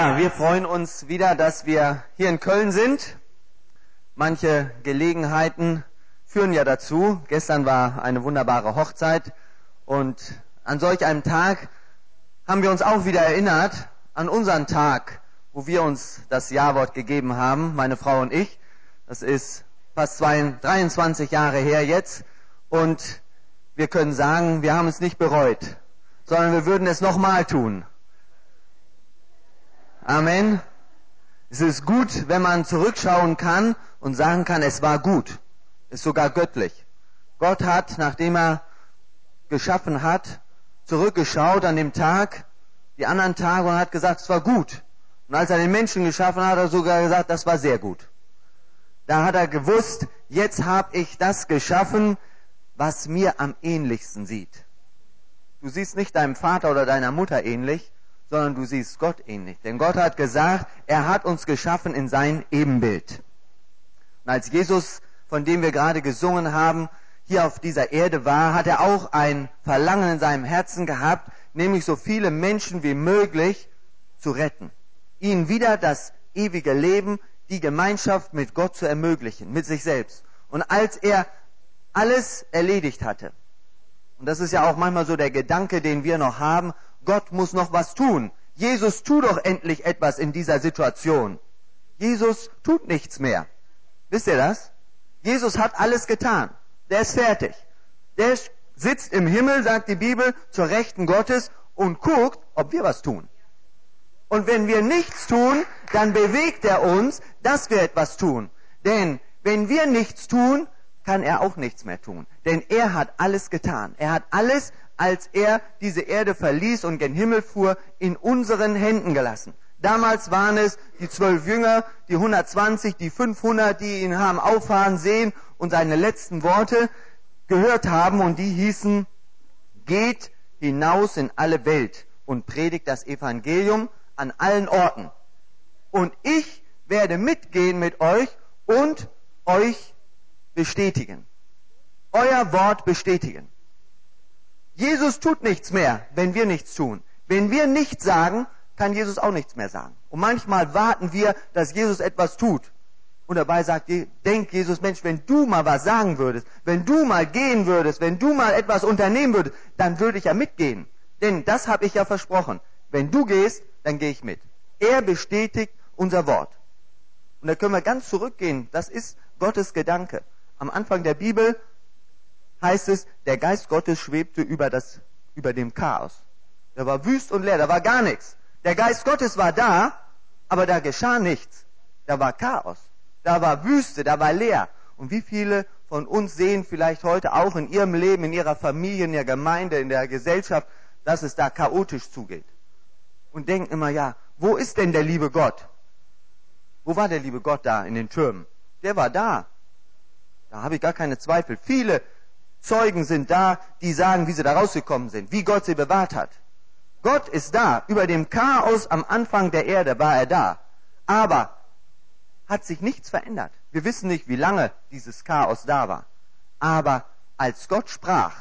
Ja, wir freuen uns wieder, dass wir hier in Köln sind. Manche Gelegenheiten führen ja dazu. Gestern war eine wunderbare Hochzeit und an solch einem Tag haben wir uns auch wieder erinnert an unseren Tag, wo wir uns das Ja-Wort gegeben haben, meine Frau und ich. Das ist fast 23 Jahre her jetzt und wir können sagen, wir haben es nicht bereut, sondern wir würden es nochmal tun. Amen. Es ist gut, wenn man zurückschauen kann und sagen kann, es war gut. Ist sogar göttlich. Gott hat, nachdem er geschaffen hat, zurückgeschaut an dem Tag, die anderen Tage und hat gesagt, es war gut. Und als er den Menschen geschaffen hat, hat er sogar gesagt, das war sehr gut. Da hat er gewusst, jetzt habe ich das geschaffen, was mir am ähnlichsten sieht. Du siehst nicht deinem Vater oder deiner Mutter ähnlich, sondern du siehst Gott ähnlich. Denn Gott hat gesagt, er hat uns geschaffen in sein Ebenbild. Und als Jesus, von dem wir gerade gesungen haben, hier auf dieser Erde war, hat er auch ein Verlangen in seinem Herzen gehabt, nämlich so viele Menschen wie möglich zu retten. Ihnen wieder das ewige Leben, die Gemeinschaft mit Gott zu ermöglichen, mit sich selbst. Und als er alles erledigt hatte, und das ist ja auch manchmal so der Gedanke, den wir noch haben, Gott muss noch was tun. Jesus, tu doch endlich etwas in dieser Situation. Jesus tut nichts mehr. Wisst ihr das? Jesus hat alles getan. Der ist fertig. Der sitzt im Himmel, sagt die Bibel, zur Rechten Gottes und guckt, ob wir was tun. Und wenn wir nichts tun, dann bewegt er uns, dass wir etwas tun. Denn wenn wir nichts tun, kann er auch nichts mehr tun. Denn er hat alles getan. Er hat alles, als er diese Erde verließ und gen Himmel fuhr, in unseren Händen gelassen. Damals waren es die 12 Jünger, die 120, die 500, die ihn haben auffahren sehen und seine letzten Worte gehört haben. Und die hießen, geht hinaus in alle Welt und predigt das Evangelium an allen Orten. Und ich werde mitgehen mit euch und euch bestätigen. Euer Wort bestätigen. Jesus tut nichts mehr, wenn wir nichts tun. Wenn wir nichts sagen, kann Jesus auch nichts mehr sagen. Und manchmal warten wir, dass Jesus etwas tut. Und dabei denkt Jesus, Mensch, wenn du mal was sagen würdest, wenn du mal gehen würdest, wenn du mal etwas unternehmen würdest, dann würde ich ja mitgehen. Denn das habe ich ja versprochen. Wenn du gehst, dann gehe ich mit. Er bestätigt unser Wort. Und da können wir ganz zurückgehen. Das ist Gottes Gedanke. Am Anfang der Bibel heißt es, der Geist Gottes schwebte über dem Chaos. Da war wüst und leer, da war gar nichts. Der Geist Gottes war da, aber da geschah nichts. Da war Chaos, da war Wüste, da war leer. Und wie viele von uns sehen vielleicht heute auch in ihrem Leben, in ihrer Familie, in der Gemeinde, in der Gesellschaft, dass es da chaotisch zugeht. Und denken immer, ja, wo ist denn der liebe Gott? Wo war der liebe Gott da in den Türmen? Der war da. Da habe ich gar keine Zweifel. Viele Zeugen sind da, die sagen, wie sie da rausgekommen sind, wie Gott sie bewahrt hat. Gott ist da. Über dem Chaos am Anfang der Erde war er da. Aber hat sich nichts verändert. Wir wissen nicht, wie lange dieses Chaos da war. Aber als Gott sprach,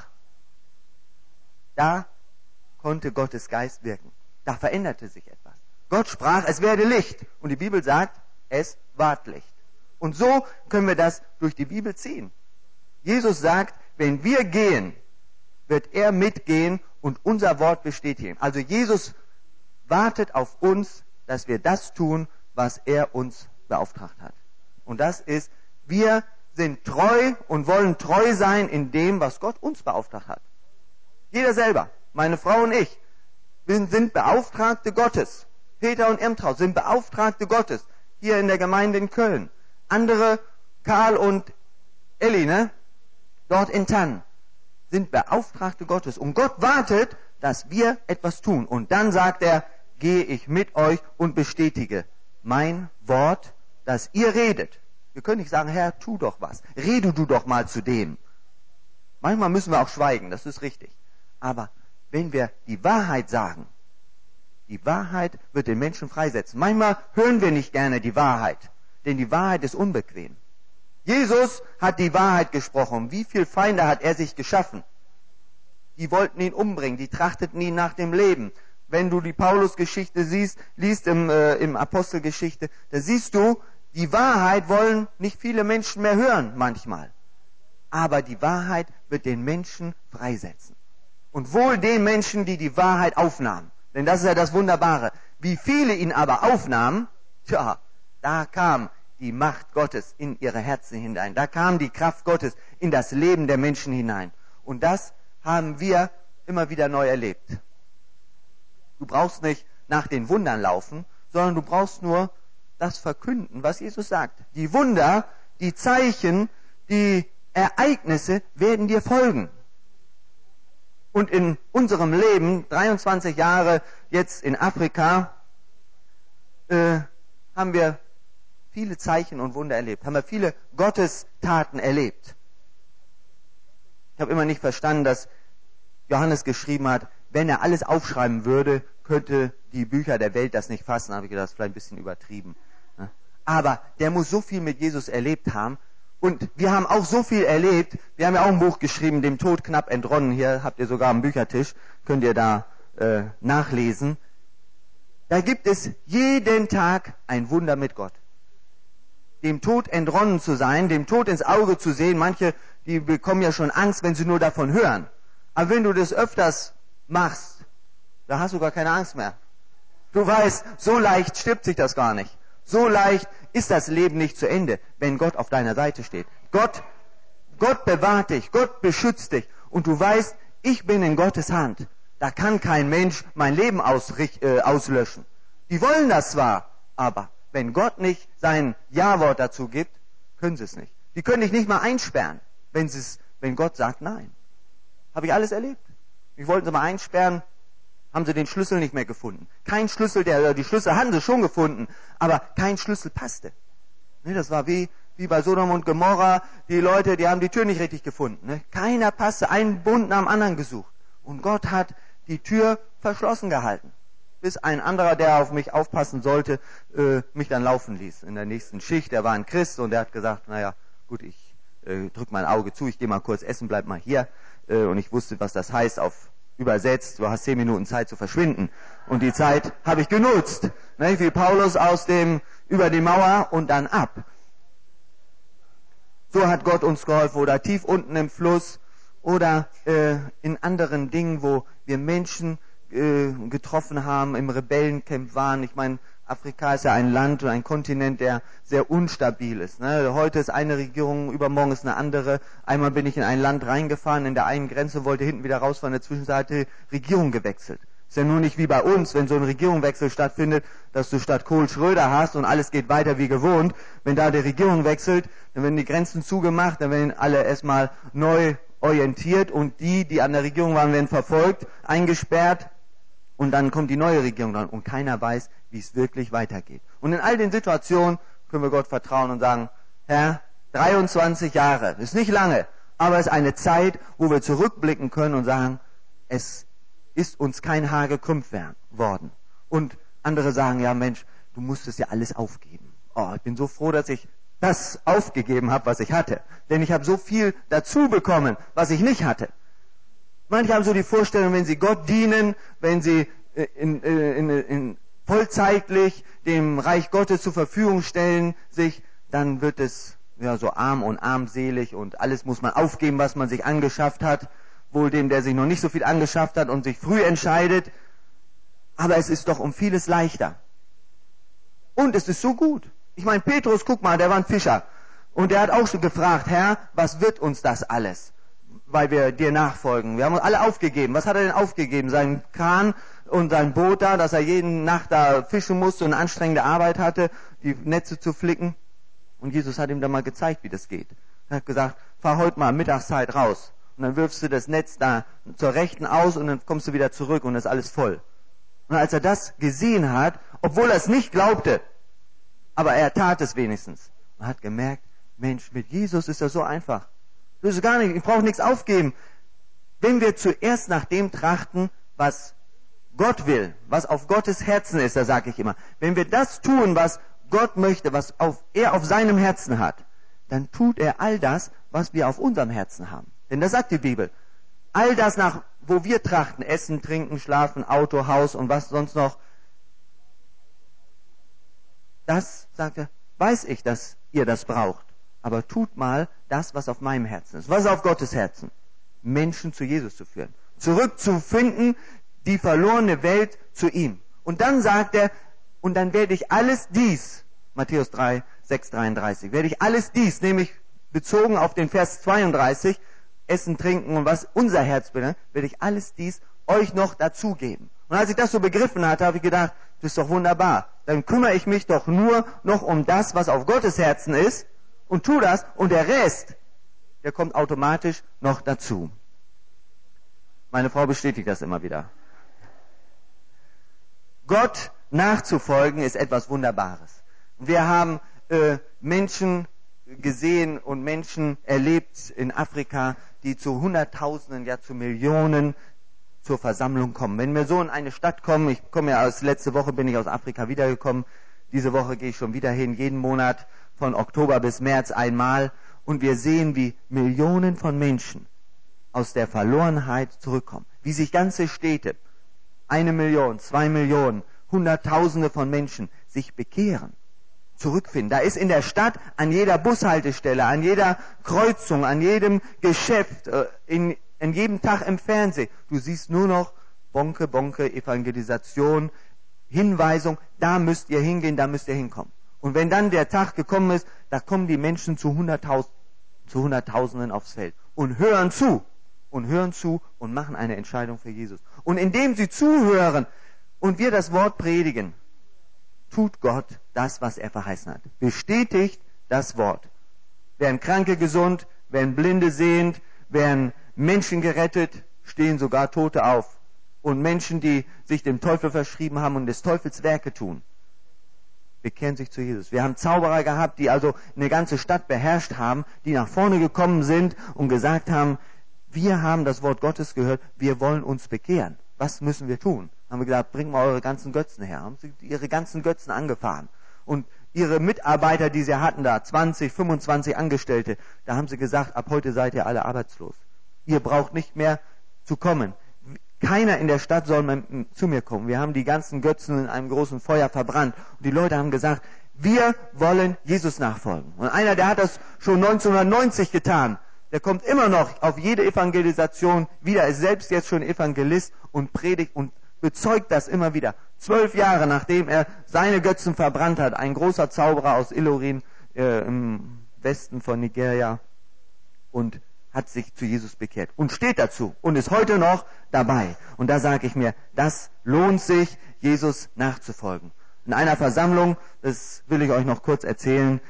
da konnte Gottes Geist wirken. Da veränderte sich etwas. Gott sprach, es werde Licht. Und die Bibel sagt, es ward Licht. Und so können wir das durch die Bibel ziehen. Jesus sagt, wenn wir gehen, wird er mitgehen und unser Wort bestätigen. Also Jesus wartet auf uns, dass wir das tun, was er uns beauftragt hat. Und das ist, wir sind treu und wollen treu sein in dem, was Gott uns beauftragt hat. Jeder selber, meine Frau und ich, wir sind Beauftragte Gottes. Peter und Emtraut sind Beauftragte Gottes, hier in der Gemeinde in Köln. Andere, Karl und Elli, dort in Tann, sind Beauftragte Gottes. Und Gott wartet, dass wir etwas tun. Und dann sagt er, gehe ich mit euch und bestätige mein Wort, dass ihr redet. Wir können nicht sagen, Herr, tu doch was. Rede du doch mal zu dem. Manchmal müssen wir auch schweigen, das ist richtig. Aber wenn wir die Wahrheit sagen, die Wahrheit wird den Menschen freisetzen. Manchmal hören wir nicht gerne die Wahrheit, denn die Wahrheit ist unbequem. Jesus hat die Wahrheit gesprochen. Wie viele Feinde hat er sich geschaffen? Die wollten ihn umbringen, die trachteten ihn nach dem Leben. wenn du die Paulus-Geschichte liest im Apostelgeschichte, da siehst du, die Wahrheit wollen nicht viele Menschen mehr hören manchmal. Aber die Wahrheit wird den Menschen freisetzen. Und wohl den Menschen, die die Wahrheit aufnahmen. Denn das ist ja das Wunderbare. Wie viele ihn aber aufnahmen, da kam die Macht Gottes in ihre Herzen hinein. Da kam die Kraft Gottes in das Leben der Menschen hinein. Und das haben wir immer wieder neu erlebt. Du brauchst nicht nach den Wundern laufen, sondern du brauchst nur das verkünden, was Jesus sagt. Die Wunder, die Zeichen, die Ereignisse werden dir folgen. Und in unserem Leben, 23 Jahre jetzt in Afrika, haben wir viele Zeichen und Wunder erlebt, haben wir viele Gottestaten erlebt. Ich habe immer nicht verstanden, dass Johannes geschrieben hat, wenn er alles aufschreiben würde, könnte die Bücher der Welt das nicht fassen. Da habe ich gedacht, das ist vielleicht ein bisschen übertrieben. Aber der muss so viel mit Jesus erlebt haben. Und wir haben auch so viel erlebt. Wir haben ja auch ein Buch geschrieben, dem Tod knapp entronnen. Hier habt ihr sogar am Büchertisch. Könnt ihr da nachlesen. Da gibt es jeden Tag ein Wunder mit Gott. Dem Tod entronnen zu sein, dem Tod ins Auge zu sehen. Manche, die bekommen ja schon Angst, wenn sie nur davon hören. Aber wenn du das öfters machst, da hast du gar keine Angst mehr. Du weißt, so leicht stirbt sich das gar nicht. So leicht ist das Leben nicht zu Ende, wenn Gott auf deiner Seite steht. Gott bewahrt dich, Gott beschützt dich. Und du weißt, ich bin in Gottes Hand. Da kann kein Mensch mein Leben auslöschen. Die wollen das zwar, aber wenn Gott nicht sein Ja-Wort dazu gibt, können sie es nicht. Die können dich nicht mal einsperren, wenn Gott sagt nein. Habe ich alles erlebt. Ich wollte sie mal einsperren, haben sie den Schlüssel nicht mehr gefunden. Kein Schlüssel, die Schlüssel hatten sie schon gefunden, aber kein Schlüssel passte. Ne, das war wie bei Sodom und Gomorra, die Leute, die haben die Tür nicht richtig gefunden. Ne? Keiner passte, einen Bund nach dem anderen gesucht. Und Gott hat die Tür verschlossen gehalten. Bis ein anderer, der auf mich aufpassen sollte, mich dann laufen ließ. In der nächsten Schicht, der war ein Christ und der hat gesagt, naja, gut, ich drück mein Auge zu, ich gehe mal kurz essen, bleib mal hier. Und ich wusste, was das heißt übersetzt, du hast 10 Minuten Zeit zu verschwinden. Und die Zeit habe ich genutzt. Ne, wie Paulus über die Mauer und dann ab. So hat Gott uns geholfen. Oder tief unten im Fluss. Oder in anderen Dingen, wo wir Menschen getroffen haben, im Rebellencamp waren. Ich meine, Afrika ist ja ein Land und ein Kontinent, der sehr instabil ist. Ne? Heute ist eine Regierung, übermorgen ist eine andere. Einmal bin ich in ein Land reingefahren, in der einen Grenze, wollte hinten wieder rausfahren, in der Zwischenzeit hat die Regierung gewechselt. Ist ja nur nicht wie bei uns, wenn so ein Regierungswechsel stattfindet, dass du statt Kohl Schröder hast und alles geht weiter wie gewohnt. Wenn da die Regierung wechselt, dann werden die Grenzen zugemacht, dann werden alle erstmal neu orientiert und die an der Regierung waren, werden verfolgt, eingesperrt. Und dann kommt die neue Regierung dran und keiner weiß, wie es wirklich weitergeht. Und in all den Situationen können wir Gott vertrauen und sagen, Herr, 23 Jahre, ist nicht lange, aber es ist eine Zeit, wo wir zurückblicken können und sagen, es ist uns kein Haar gekrümmt worden. Und andere sagen, ja Mensch, du musstest ja alles aufgeben. Oh, ich bin so froh, dass ich das aufgegeben habe, was ich hatte. Denn ich habe so viel dazu bekommen, was ich nicht hatte. Manche haben so die Vorstellung, wenn sie Gott dienen, wenn sie vollzeitlich dem Reich Gottes zur Verfügung stellen, dann wird es ja so arm und armselig und alles muss man aufgeben, was man sich angeschafft hat. Wohl dem, der sich noch nicht so viel angeschafft hat und sich früh entscheidet. Aber es ist doch um vieles leichter. Und es ist so gut. Ich meine, Petrus, guck mal, der war ein Fischer. Und der hat auch schon gefragt, Herr, was wird uns das alles? Weil wir dir nachfolgen. Wir haben uns alle aufgegeben. Was hat er denn aufgegeben? Seinen Kran und sein Boot da, dass er jeden Nacht da fischen musste und eine anstrengende Arbeit hatte, die Netze zu flicken. Und Jesus hat ihm dann mal gezeigt, wie das geht. Er hat gesagt, fahr heute mal Mittagszeit raus. Und dann wirfst du das Netz da zur Rechten aus und dann kommst du wieder zurück und ist alles voll. Und als er das gesehen hat, obwohl er es nicht glaubte, aber er tat es wenigstens, und hat gemerkt, Mensch, mit Jesus ist das so einfach. Das ist gar nicht, ich brauche nichts aufgeben. Wenn wir zuerst nach dem trachten, was Gott will, was auf Gottes Herzen ist, da sage ich immer, wenn wir das tun, was Gott möchte, was er auf seinem Herzen hat, dann tut er all das, was wir auf unserem Herzen haben. Denn das sagt die Bibel. All das, nach wo wir trachten, essen, trinken, schlafen, Auto, Haus und was sonst noch, das, sagt er, weiß ich, dass ihr das braucht. Aber tut mal das, was auf meinem Herzen ist. Was ist auf Gottes Herzen? Menschen zu Jesus zu führen. Zurückzufinden, die verlorene Welt zu ihm. Und dann sagt er, und dann werde ich alles dies, Matthäus 3, 6, 33, werde ich alles dies, nämlich bezogen auf den Vers 32, Essen, Trinken und was unser Herz belangt, werde ich alles dies euch noch dazugeben. Und als ich das so begriffen hatte, habe ich gedacht, das ist doch wunderbar. Dann kümmere ich mich doch nur noch um das, was auf Gottes Herzen ist und tu das und der Rest, der kommt automatisch noch dazu. Meine Frau bestätigt das immer wieder. Gott nachzufolgen ist etwas Wunderbares. Wir haben Menschen gesehen und Menschen erlebt in Afrika, die zu Hunderttausenden, ja zu Millionen zur Versammlung kommen. Wenn wir so in eine Stadt kommen, ich komme ja letzte Woche bin ich aus Afrika wiedergekommen, diese Woche gehe ich schon wieder hin, jeden Monat von Oktober bis März einmal, und wir sehen, wie Millionen von Menschen aus der Verlorenheit zurückkommen, wie sich ganze Städte, 1 Million, 2 Millionen, Hunderttausende von Menschen sich bekehren, zurückfinden. Da ist in der Stadt an jeder Bushaltestelle, an jeder Kreuzung, an jedem Geschäft, in jedem Tag im Fernsehen, du siehst nur noch Bonke, Bonke, Evangelisation, Hinweisung, da müsst ihr hingehen, da müsst ihr hinkommen. Und wenn dann der Tag gekommen ist, da kommen die Menschen zu Hunderttausenden aufs Feld und hören zu und machen eine Entscheidung für Jesus. Und indem sie zuhören und wir das Wort predigen, tut Gott das, was er verheißen hat. Bestätigt das Wort. Werden Kranke gesund, werden Blinde sehend, werden Menschen gerettet, stehen sogar Tote auf. Und Menschen, die sich dem Teufel verschrieben haben und des Teufels Werke tun, bekehren sich zu Jesus. Wir haben Zauberer gehabt, die also eine ganze Stadt beherrscht haben, die nach vorne gekommen sind und gesagt haben, wir haben das Wort Gottes gehört, wir wollen uns bekehren. Was müssen wir tun? Haben wir gesagt, bringt mal eure ganzen Götzen her. Haben sie ihre ganzen Götzen angefahren. Und ihre Mitarbeiter, die sie hatten da, 20, 25 Angestellte, da haben sie gesagt, ab heute seid ihr alle arbeitslos. Ihr braucht nicht mehr zu kommen. Keiner in der Stadt soll zu mir kommen. Wir haben die ganzen Götzen in einem großen Feuer verbrannt. Und die Leute haben gesagt, wir wollen Jesus nachfolgen. Und einer, der hat das schon 1990 getan. Der kommt immer noch auf jede Evangelisation wieder, ist selbst jetzt schon Evangelist und predigt und bezeugt das immer wieder. 12 Jahre nachdem er seine Götzen verbrannt hat, ein großer Zauberer aus Ilorin im Westen von Nigeria, und hat sich zu Jesus bekehrt und steht dazu und ist heute noch dabei. Und da sage ich mir, das lohnt sich, Jesus nachzufolgen. In einer Versammlung, das will ich euch noch kurz erzählen,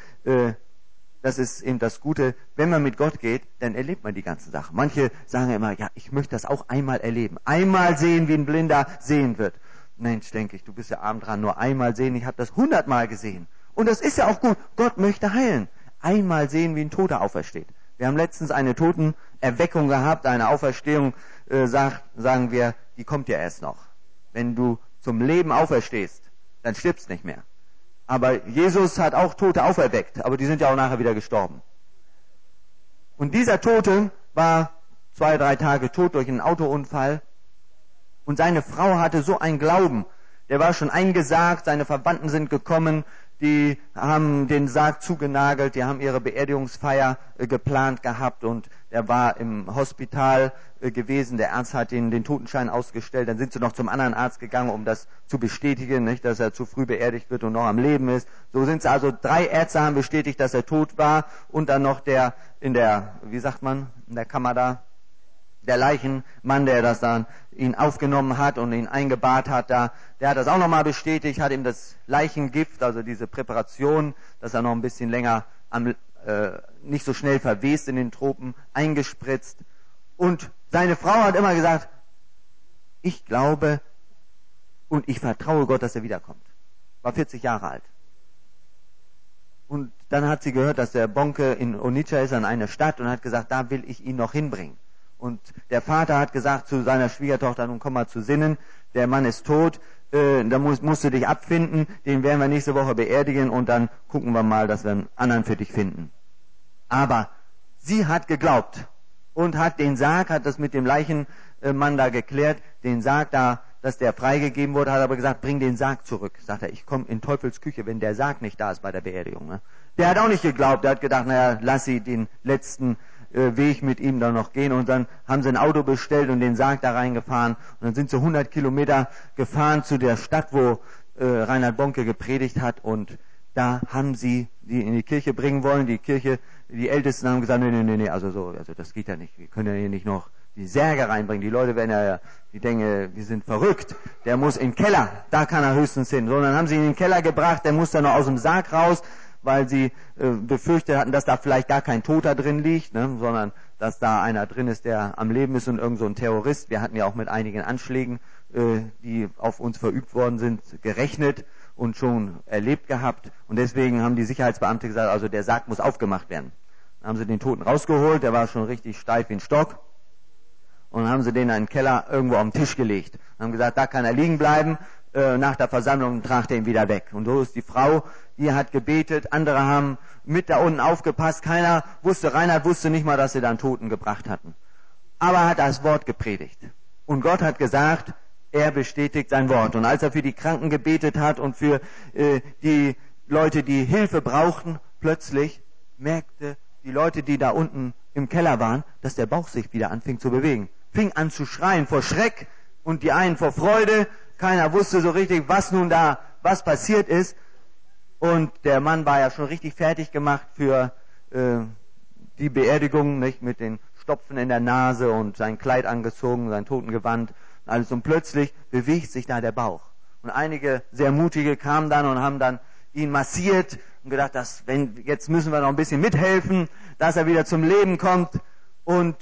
das ist eben das Gute, wenn man mit Gott geht, dann erlebt man die ganze Sache. Manche sagen immer, ja, ich möchte das auch einmal erleben. Einmal sehen, wie ein Blinder sehen wird. Mensch, denke ich, du bist ja arm dran, nur einmal sehen, ich habe das 100-mal gesehen. Und das ist ja auch gut, Gott möchte heilen. Einmal sehen, wie ein Toter aufersteht. Wir haben letztens eine Totenerweckung gehabt, eine Auferstehung, sagen wir, die kommt ja erst noch. Wenn du zum Leben auferstehst, dann stirbst nicht mehr. Aber Jesus hat auch Tote auferweckt, aber die sind ja auch nachher wieder gestorben. Und dieser Tote war 2, 3 Tage tot durch einen Autounfall. Und seine Frau hatte so einen Glauben, der war schon eingesargt, seine Verwandten sind gekommen, die haben den Sarg zugenagelt, die haben ihre Beerdigungsfeier geplant gehabt und er war im Hospital gewesen, der Arzt hat ihnen den Totenschein ausgestellt, dann sind sie noch zum anderen Arzt gegangen, um das zu bestätigen, nicht, dass er zu früh beerdigt wird und noch am Leben ist. So sind sie also, 3 Ärzte haben bestätigt, dass er tot war und dann noch der in der Kammer da, der Leichenmann, der das dann ihn aufgenommen hat und ihn eingebahrt hat, der hat das auch nochmal bestätigt, hat ihm das Leichengift, also diese Präparation, dass er noch ein bisschen länger nicht so schnell verwest in den Tropen, eingespritzt. Und seine Frau hat immer gesagt, ich glaube und ich vertraue Gott, dass er wiederkommt. War 40 Jahre alt. Und dann hat sie gehört, dass der Bonke in Onitsha ist, an einer Stadt, und hat gesagt, da will ich ihn noch hinbringen. Und der Vater hat gesagt zu seiner Schwiegertochter, nun komm mal zu Sinnen, der Mann ist tot, da musst du dich abfinden, den werden wir nächste Woche beerdigen und dann gucken wir mal, dass wir einen anderen für dich finden. Aber sie hat geglaubt und hat den Sarg, hat das mit dem Leichenmann Mann da geklärt, den Sarg da, dass der freigegeben wurde, hat aber gesagt, bring den Sarg zurück. Sagt er, ich komme in Teufels Küche, wenn der Sarg nicht da ist bei der Beerdigung. Ne? Der hat auch nicht geglaubt, der hat gedacht, naja, lass sie den letzten Weg mit ihm dann noch gehen. Und dann haben sie ein Auto bestellt und den Sarg da reingefahren. Und dann sind sie 100 Kilometer gefahren zu der Stadt, wo Reinhard Bonke gepredigt hat. Und da haben sie die in die Kirche bringen wollen. Die Ältesten haben gesagt, nee, also das geht ja nicht. Wir können ja hier nicht noch die Särge reinbringen. Die Leute werden ja, die denken, wir sind verrückt. Der muss in den Keller, da kann er höchstens hin. So, und dann haben sie ihn in den Keller gebracht, der muss dann noch aus dem Sarg raus, weil sie befürchtet hatten, dass da vielleicht gar kein Toter drin liegt, ne, sondern dass da einer drin ist, der am Leben ist und irgend so ein Terrorist. Wir hatten ja auch mit einigen Anschlägen, die auf uns verübt worden sind, gerechnet und schon erlebt gehabt. Und deswegen haben die Sicherheitsbeamte gesagt, also der Sarg muss aufgemacht werden. Dann haben sie den Toten rausgeholt, der war schon richtig steif wie ein Stock. Und dann haben sie den in einen Keller irgendwo auf den Tisch gelegt. Und haben gesagt, da kann er liegen bleiben, nach der Versammlung tragt er ihn wieder weg. Und so ist die Frau, die hat gebetet, andere haben mit da unten aufgepasst, Reinhard wusste nicht mal, dass sie da einen Toten gebracht hatten. Aber er hat das Wort gepredigt. Und Gott hat gesagt, er bestätigt sein Wort. Und als er für die Kranken gebetet hat und für die Leute, die Hilfe brauchten, plötzlich merkte die Leute, die da unten im Keller waren, dass der Bauch sich wieder anfing zu bewegen. Fing an zu schreien vor Schreck und die einen vor Freude. Keiner wusste so richtig, was passiert ist. Und der Mann war ja schon richtig fertig gemacht für die Beerdigung, nicht, mit den Stopfen in der Nase und sein Kleid angezogen, sein Totengewand und alles. Und plötzlich bewegt sich da der Bauch. Und einige sehr mutige kamen dann und haben dann ihn massiert und gedacht, jetzt müssen wir noch ein bisschen mithelfen, dass er wieder zum Leben kommt. Und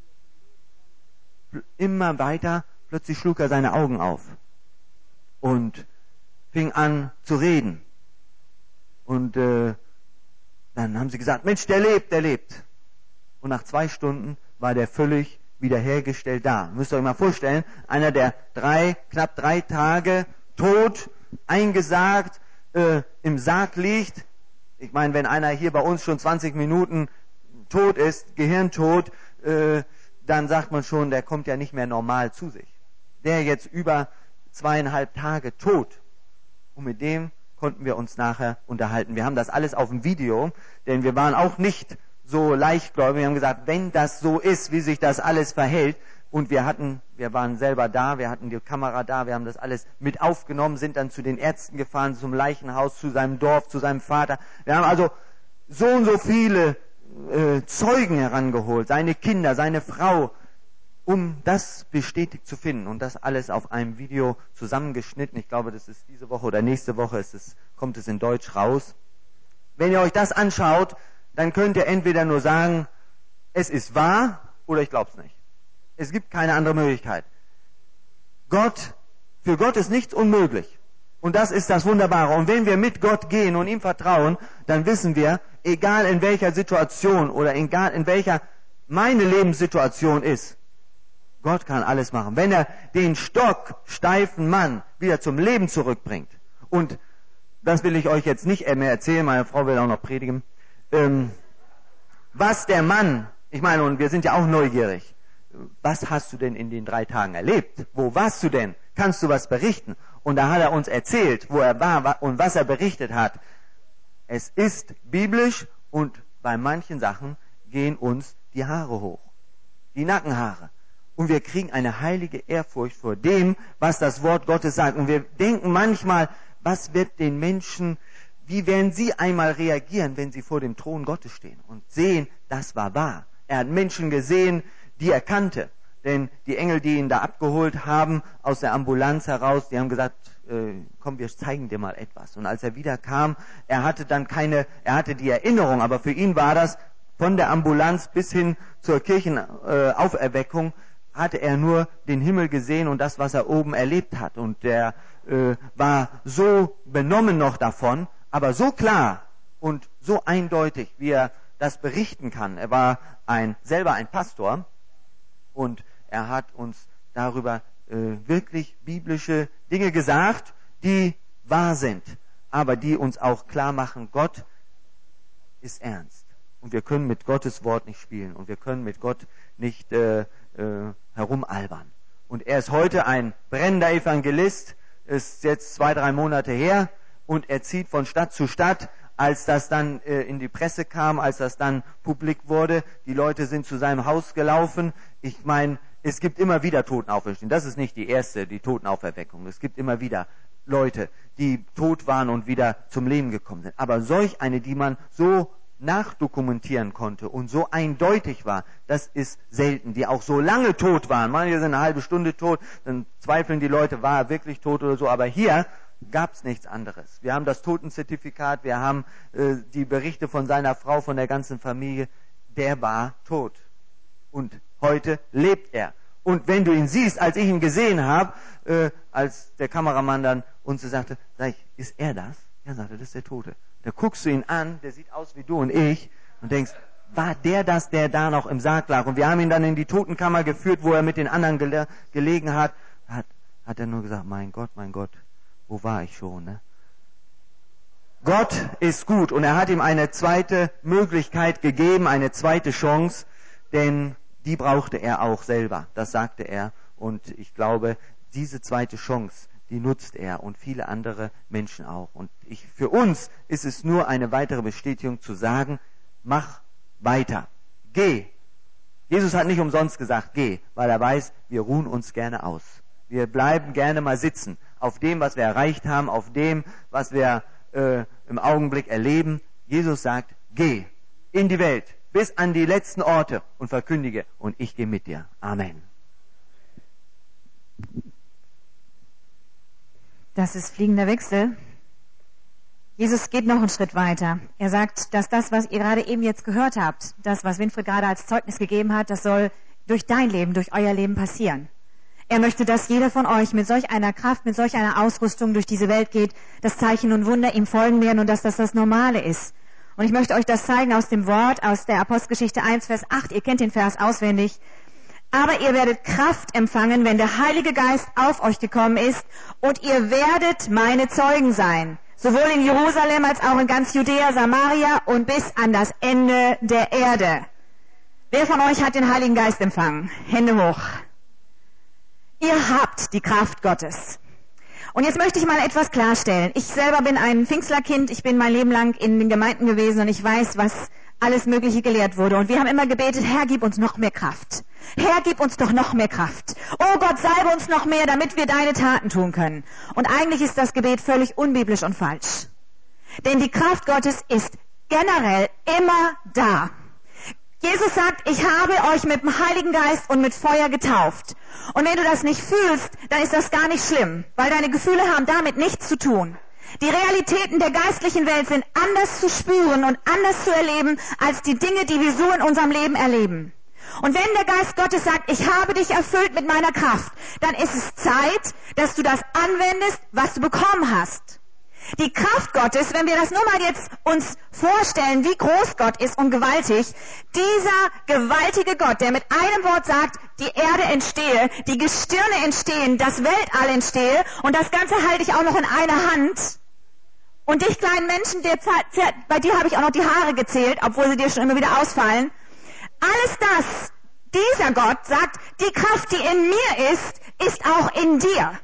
immer weiter, plötzlich schlug er seine Augen auf und fing an zu reden. Und dann haben sie gesagt, Mensch, der lebt. Und nach 2 Stunden war der völlig wiederhergestellt da. Müsst ihr euch mal vorstellen, einer, der knapp 3 Tage tot, eingesargt, im Sarg liegt. Ich meine, wenn einer hier bei uns schon 20 Minuten tot ist, Gehirntod, dann sagt man schon, der kommt ja nicht mehr normal zu sich. Der jetzt über 2,5 Tage tot. Und mit dem konnten wir uns nachher unterhalten. Wir haben das alles auf dem Video, denn wir waren auch nicht so leichtgläubig. Wir haben gesagt, wenn das so ist, wie sich das alles verhält, und wir waren selber da, wir hatten die Kamera da, wir haben das alles mit aufgenommen, sind dann zu den Ärzten gefahren, zum Leichenhaus, zu seinem Dorf, zu seinem Vater. Wir haben also so und so viele Zeugen herangeholt, seine Kinder, seine Frau, um das bestätigt zu finden. Und das alles auf einem Video zusammengeschnitten. Ich glaube, das ist diese Woche oder nächste Woche kommt es in Deutsch raus. Wenn ihr euch das anschaut, dann könnt ihr entweder nur sagen, es ist wahr oder ich glaube es nicht. Es gibt keine andere Möglichkeit. Für Gott ist nichts unmöglich. Und das ist das Wunderbare. Und wenn wir mit Gott gehen und ihm vertrauen, dann wissen wir, egal in welcher Situation oder egal in welcher meine Lebenssituation ist, Gott kann alles machen. Wenn er den stocksteifen Mann wieder zum Leben zurückbringt, und das will ich euch jetzt nicht mehr erzählen, meine Frau will auch noch predigen, was der Mann, ich meine, und wir sind ja auch neugierig, was hast du denn in den 3 Tagen erlebt? Wo warst du denn? Kannst du was berichten? Und da hat er uns erzählt, wo er war und was er berichtet hat. Es ist biblisch und bei manchen Sachen gehen uns die Haare hoch, die Nackenhaare. Und wir kriegen eine heilige Ehrfurcht vor dem, was das Wort Gottes sagt. Und wir denken manchmal, was wird den Menschen, wie werden sie einmal reagieren, wenn sie vor dem Thron Gottes stehen und sehen, das war wahr. Er hat Menschen gesehen, die er kannte. Denn die Engel, die ihn da abgeholt haben, aus der Ambulanz heraus, die haben gesagt, komm, wir zeigen dir mal etwas. Und als er wieder kam, er hatte die Erinnerung, aber für ihn war das von der Ambulanz bis hin zur Kirchenauferweckung, hatte er nur den Himmel gesehen und das, was er oben erlebt hat. Und der war so benommen noch davon, aber so klar und so eindeutig, wie er das berichten kann. Er war selber ein Pastor und er hat uns darüber wirklich biblische Dinge gesagt, die wahr sind, aber die uns auch klar machen, Gott ist ernst. Und wir können mit Gottes Wort nicht spielen und wir können mit Gott nicht herumalbern. Und er ist heute ein brennender Evangelist, ist jetzt 2-3 Monate her und er zieht von Stadt zu Stadt. Als das dann in die Presse kam, als das dann publik wurde, die Leute sind zu seinem Haus gelaufen. Ich meine, es gibt immer wieder Totenauferstehung. Das ist nicht die Totenauferweckung. Es gibt immer wieder Leute, die tot waren und wieder zum Leben gekommen sind. Aber solch eine, die man so nachdokumentieren konnte und so eindeutig war, das ist selten, die auch so lange tot waren. Manche sind eine halbe Stunde tot, dann zweifeln die Leute, war er wirklich tot oder so. Aber hier gab es nichts anderes. Wir haben das Totenzertifikat, wir haben die Berichte von seiner Frau, von der ganzen Familie. Der war tot. Und heute lebt er. Und wenn du ihn siehst, als ich ihn gesehen habe, als der Kameramann dann uns sagte, sag ich, ist er das? Ja, sagte, das ist der Tote. Da guckst du ihn an, der sieht aus wie du und ich und denkst, war der das, der da noch im Sarg lag? Und wir haben ihn dann in die Totenkammer geführt, wo er mit den anderen gelegen hat. Hat er nur gesagt, mein Gott, wo war ich schon? Ne? Gott ist gut und er hat ihm eine zweite Möglichkeit gegeben, eine zweite Chance, denn die brauchte er auch selber, das sagte er. Und ich glaube, diese zweite Chance, die nutzt er und viele andere Menschen auch. Und für uns ist es nur eine weitere Bestätigung zu sagen, mach weiter, geh. Jesus hat nicht umsonst gesagt, geh, weil er weiß, wir ruhen uns gerne aus. Wir bleiben gerne mal sitzen auf dem, was wir erreicht haben, auf dem, was wir im Augenblick erleben. Jesus sagt, geh in die Welt, bis an die letzten Orte und verkündige, und ich gehe mit dir. Amen. Das ist fliegender Wechsel. Jesus geht noch einen Schritt weiter. Er sagt, dass das, was ihr gerade eben jetzt gehört habt, das, was Winfried gerade als Zeugnis gegeben hat, das soll durch dein Leben, durch euer Leben passieren. Er möchte, dass jeder von euch mit solch einer Kraft, mit solch einer Ausrüstung durch diese Welt geht, dass Zeichen und Wunder ihm folgen werden und dass das das Normale ist. Und ich möchte euch das zeigen aus dem Wort, aus der Apostelgeschichte 1, Vers 8. Ihr kennt den Vers auswendig. Aber ihr werdet Kraft empfangen, wenn der Heilige Geist auf euch gekommen ist, und ihr werdet meine Zeugen sein. Sowohl in Jerusalem als auch in ganz Judäa, Samaria und bis an das Ende der Erde. Wer von euch hat den Heiligen Geist empfangen? Hände hoch. Ihr habt die Kraft Gottes. Und jetzt möchte ich mal etwas klarstellen. Ich selber bin ein Pfingstlerkind. Ich bin mein Leben lang in den Gemeinden gewesen und ich weiß, was alles Mögliche gelehrt wurde. Und wir haben immer gebetet, Herr, gib uns noch mehr Kraft. Herr, gib uns doch noch mehr Kraft. Oh Gott, salbe uns noch mehr, damit wir deine Taten tun können. Und eigentlich ist das Gebet völlig unbiblisch und falsch. Denn die Kraft Gottes ist generell immer da. Jesus sagt, ich habe euch mit dem Heiligen Geist und mit Feuer getauft. Und wenn du das nicht fühlst, dann ist das gar nicht schlimm, weil deine Gefühle haben damit nichts zu tun. Die Realitäten der geistlichen Welt sind anders zu spüren und anders zu erleben, als die Dinge, die wir so in unserem Leben erleben. Und wenn der Geist Gottes sagt, ich habe dich erfüllt mit meiner Kraft, dann ist es Zeit, dass du das anwendest, was du bekommen hast. Die Kraft Gottes, wenn wir das nur mal jetzt uns vorstellen, wie groß Gott ist und gewaltig, dieser gewaltige Gott, der mit einem Wort sagt, die Erde entstehe, die Gestirne entstehen, das Weltall entstehe und das Ganze halte ich auch noch in einer Hand. Und dich kleinen Menschen, bei dir habe ich auch noch die Haare gezählt, obwohl sie dir schon immer wieder ausfallen. Alles das, dieser Gott sagt, die Kraft, die in mir ist auch in dir.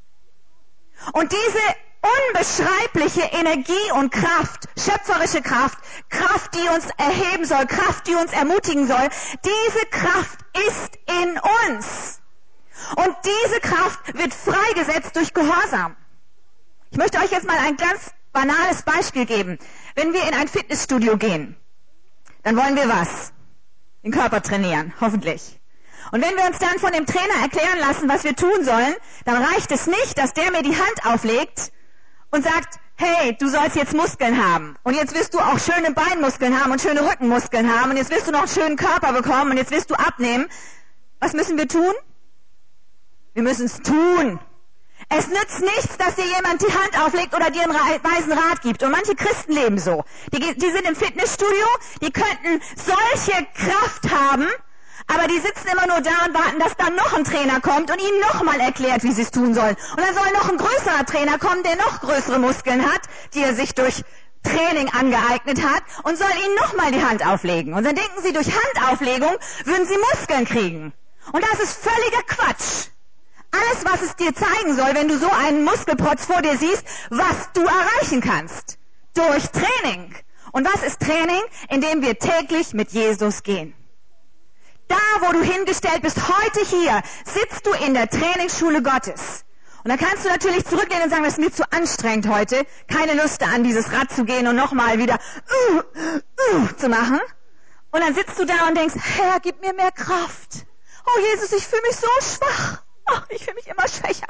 Und diese unbeschreibliche Energie und Kraft, schöpferische Kraft, Kraft, die uns erheben soll, Kraft, die uns ermutigen soll, diese Kraft ist in uns. Und diese Kraft wird freigesetzt durch Gehorsam. Ich möchte euch jetzt mal ein ganz banales Beispiel geben. Wenn wir in ein Fitnessstudio gehen, dann wollen wir was? Den Körper trainieren, hoffentlich. Und wenn wir uns dann von dem Trainer erklären lassen, was wir tun sollen, dann reicht es nicht, dass der mir die Hand auflegt und sagt, hey, du sollst jetzt Muskeln haben. Und jetzt wirst du auch schöne Beinmuskeln haben und schöne Rückenmuskeln haben. Und jetzt wirst du noch einen schönen Körper bekommen und jetzt wirst du abnehmen. Was müssen wir tun? Wir müssen es tun. Es nützt nichts, dass dir jemand die Hand auflegt oder dir einen weisen Rat gibt. Und manche Christen leben so. Die sind im Fitnessstudio, die könnten solche Kraft haben, aber die sitzen immer nur da und warten, dass dann noch ein Trainer kommt und ihnen nochmal erklärt, wie sie es tun sollen. Und dann soll noch ein größerer Trainer kommen, der noch größere Muskeln hat, die er sich durch Training angeeignet hat, und soll ihnen nochmal die Hand auflegen. Und dann denken sie, durch Handauflegung würden sie Muskeln kriegen. Und das ist völliger Quatsch. Alles, was es dir zeigen soll, wenn du so einen Muskelprotz vor dir siehst, was du erreichen kannst. Durch Training. Und was ist Training? Indem wir täglich mit Jesus gehen. Da, wo du hingestellt bist, heute hier, sitzt du in der Trainingsschule Gottes. Und dann kannst du natürlich zurücklehnen und sagen, das ist mir zu anstrengend heute, keine Lust an dieses Rad zu gehen und nochmal wieder zu machen. Und dann sitzt du da und denkst, Herr, gib mir mehr Kraft. Oh Jesus, ich fühle mich so schwach. Oh, ich fühle mich immer schwächer.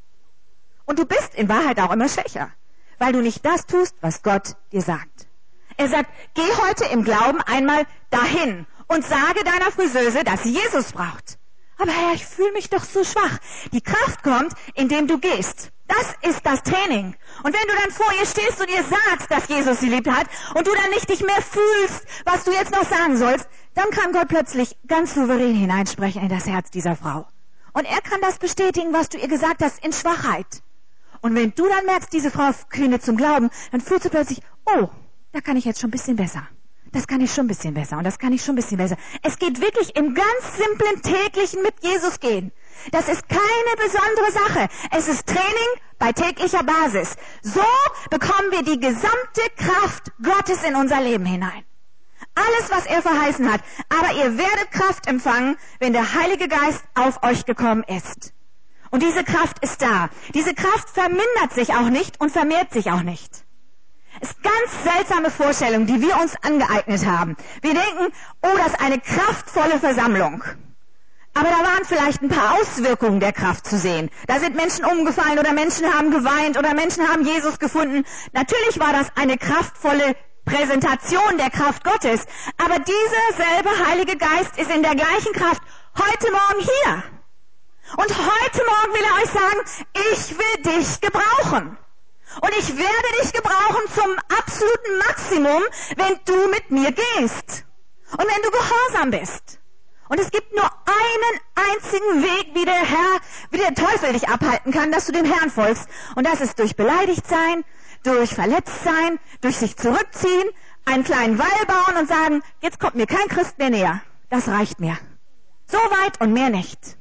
Und du bist in Wahrheit auch immer schwächer, weil du nicht das tust, was Gott dir sagt. Er sagt, geh heute im Glauben einmal dahin und sage deiner Friseuse, dass sie Jesus braucht. Aber Herr, ich fühle mich doch so schwach. Die Kraft kommt, indem du gehst. Das ist das Training. Und wenn du dann vor ihr stehst und ihr sagst, dass Jesus sie lieb hat und du dann nicht dich mehr fühlst, was du jetzt noch sagen sollst, dann kann Gott plötzlich ganz souverän hineinsprechen in das Herz dieser Frau. Und er kann das bestätigen, was du ihr gesagt hast, in Schwachheit. Und wenn du dann merkst, diese Frau findet zum Glauben, dann fühlst du plötzlich, oh, da kann ich jetzt schon ein bisschen besser. Das kann ich schon ein bisschen besser und das kann ich schon ein bisschen besser. Es geht wirklich im ganz simplen täglichen mit Jesus gehen. Das ist keine besondere Sache. Es ist Training bei täglicher Basis. So bekommen wir die gesamte Kraft Gottes in unser Leben hinein. Alles, was er verheißen hat. Aber ihr werdet Kraft empfangen, wenn der Heilige Geist auf euch gekommen ist. Und diese Kraft ist da. Diese Kraft vermindert sich auch nicht und vermehrt sich auch nicht. Es ist ganz seltsame Vorstellung, die wir uns angeeignet haben. Wir denken, oh, das ist eine kraftvolle Versammlung. Aber da waren vielleicht ein paar Auswirkungen der Kraft zu sehen. Da sind Menschen umgefallen oder Menschen haben geweint oder Menschen haben Jesus gefunden. Natürlich war das eine kraftvolle Präsentation der Kraft Gottes. Aber dieser selbe Heilige Geist ist in der gleichen Kraft heute Morgen hier. Und heute Morgen will er euch sagen, ich will dich gebrauchen. Und ich werde dich gebrauchen zum absoluten Maximum, wenn du mit mir gehst. Und wenn du gehorsam bist. Und es gibt nur einen einzigen Weg, wie der Teufel dich abhalten kann, dass du dem Herrn folgst. Und das ist durch beleidigt sein, durch verletzt sein, durch sich zurückziehen, einen kleinen Wall bauen und sagen, jetzt kommt mir kein Christ mehr näher. Das reicht mir. So weit und mehr nicht.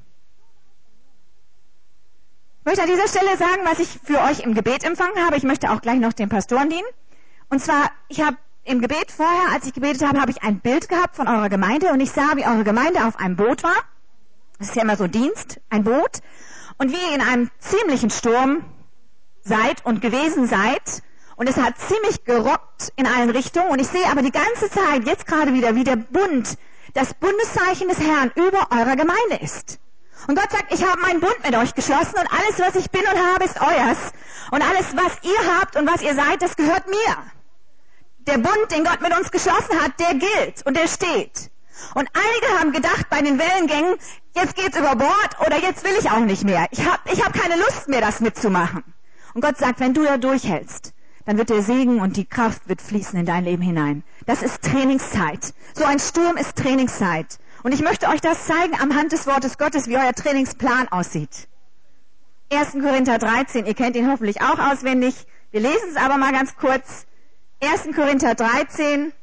Ich möchte an dieser Stelle sagen, was ich für euch im Gebet empfangen habe. Ich möchte auch gleich noch den Pastoren dienen. Und zwar, ich habe im Gebet vorher, als ich gebetet habe, habe ich ein Bild gehabt von eurer Gemeinde und ich sah, wie eure Gemeinde auf einem Boot war. Das ist ja immer so Dienst, ein Boot. Und wie ihr in einem ziemlichen Sturm seid und gewesen seid. Und es hat ziemlich gerockt in allen Richtungen. Und ich sehe aber die ganze Zeit, jetzt gerade wieder, wie der Bund, das Bundeszeichen des Herrn über eurer Gemeinde ist. Und Gott sagt, ich habe meinen Bund mit euch geschlossen und alles, was ich bin und habe, ist euers. Und alles, was ihr habt und was ihr seid, das gehört mir. Der Bund, den Gott mit uns geschlossen hat, der gilt und der steht. Und einige haben gedacht bei den Wellengängen, jetzt geht's über Bord oder jetzt will ich auch nicht mehr. Ich hab keine Lust mehr, das mitzumachen. Und Gott sagt, wenn du da durchhältst, dann wird der Segen und die Kraft wird fließen in dein Leben hinein. Das ist Trainingszeit. So ein Sturm ist Trainingszeit. Und ich möchte euch das zeigen am Hand des Wortes Gottes, wie euer Trainingsplan aussieht. 1. Korinther 13, ihr kennt ihn hoffentlich auch auswendig. Wir lesen es aber mal ganz kurz. 1. Korinther 13,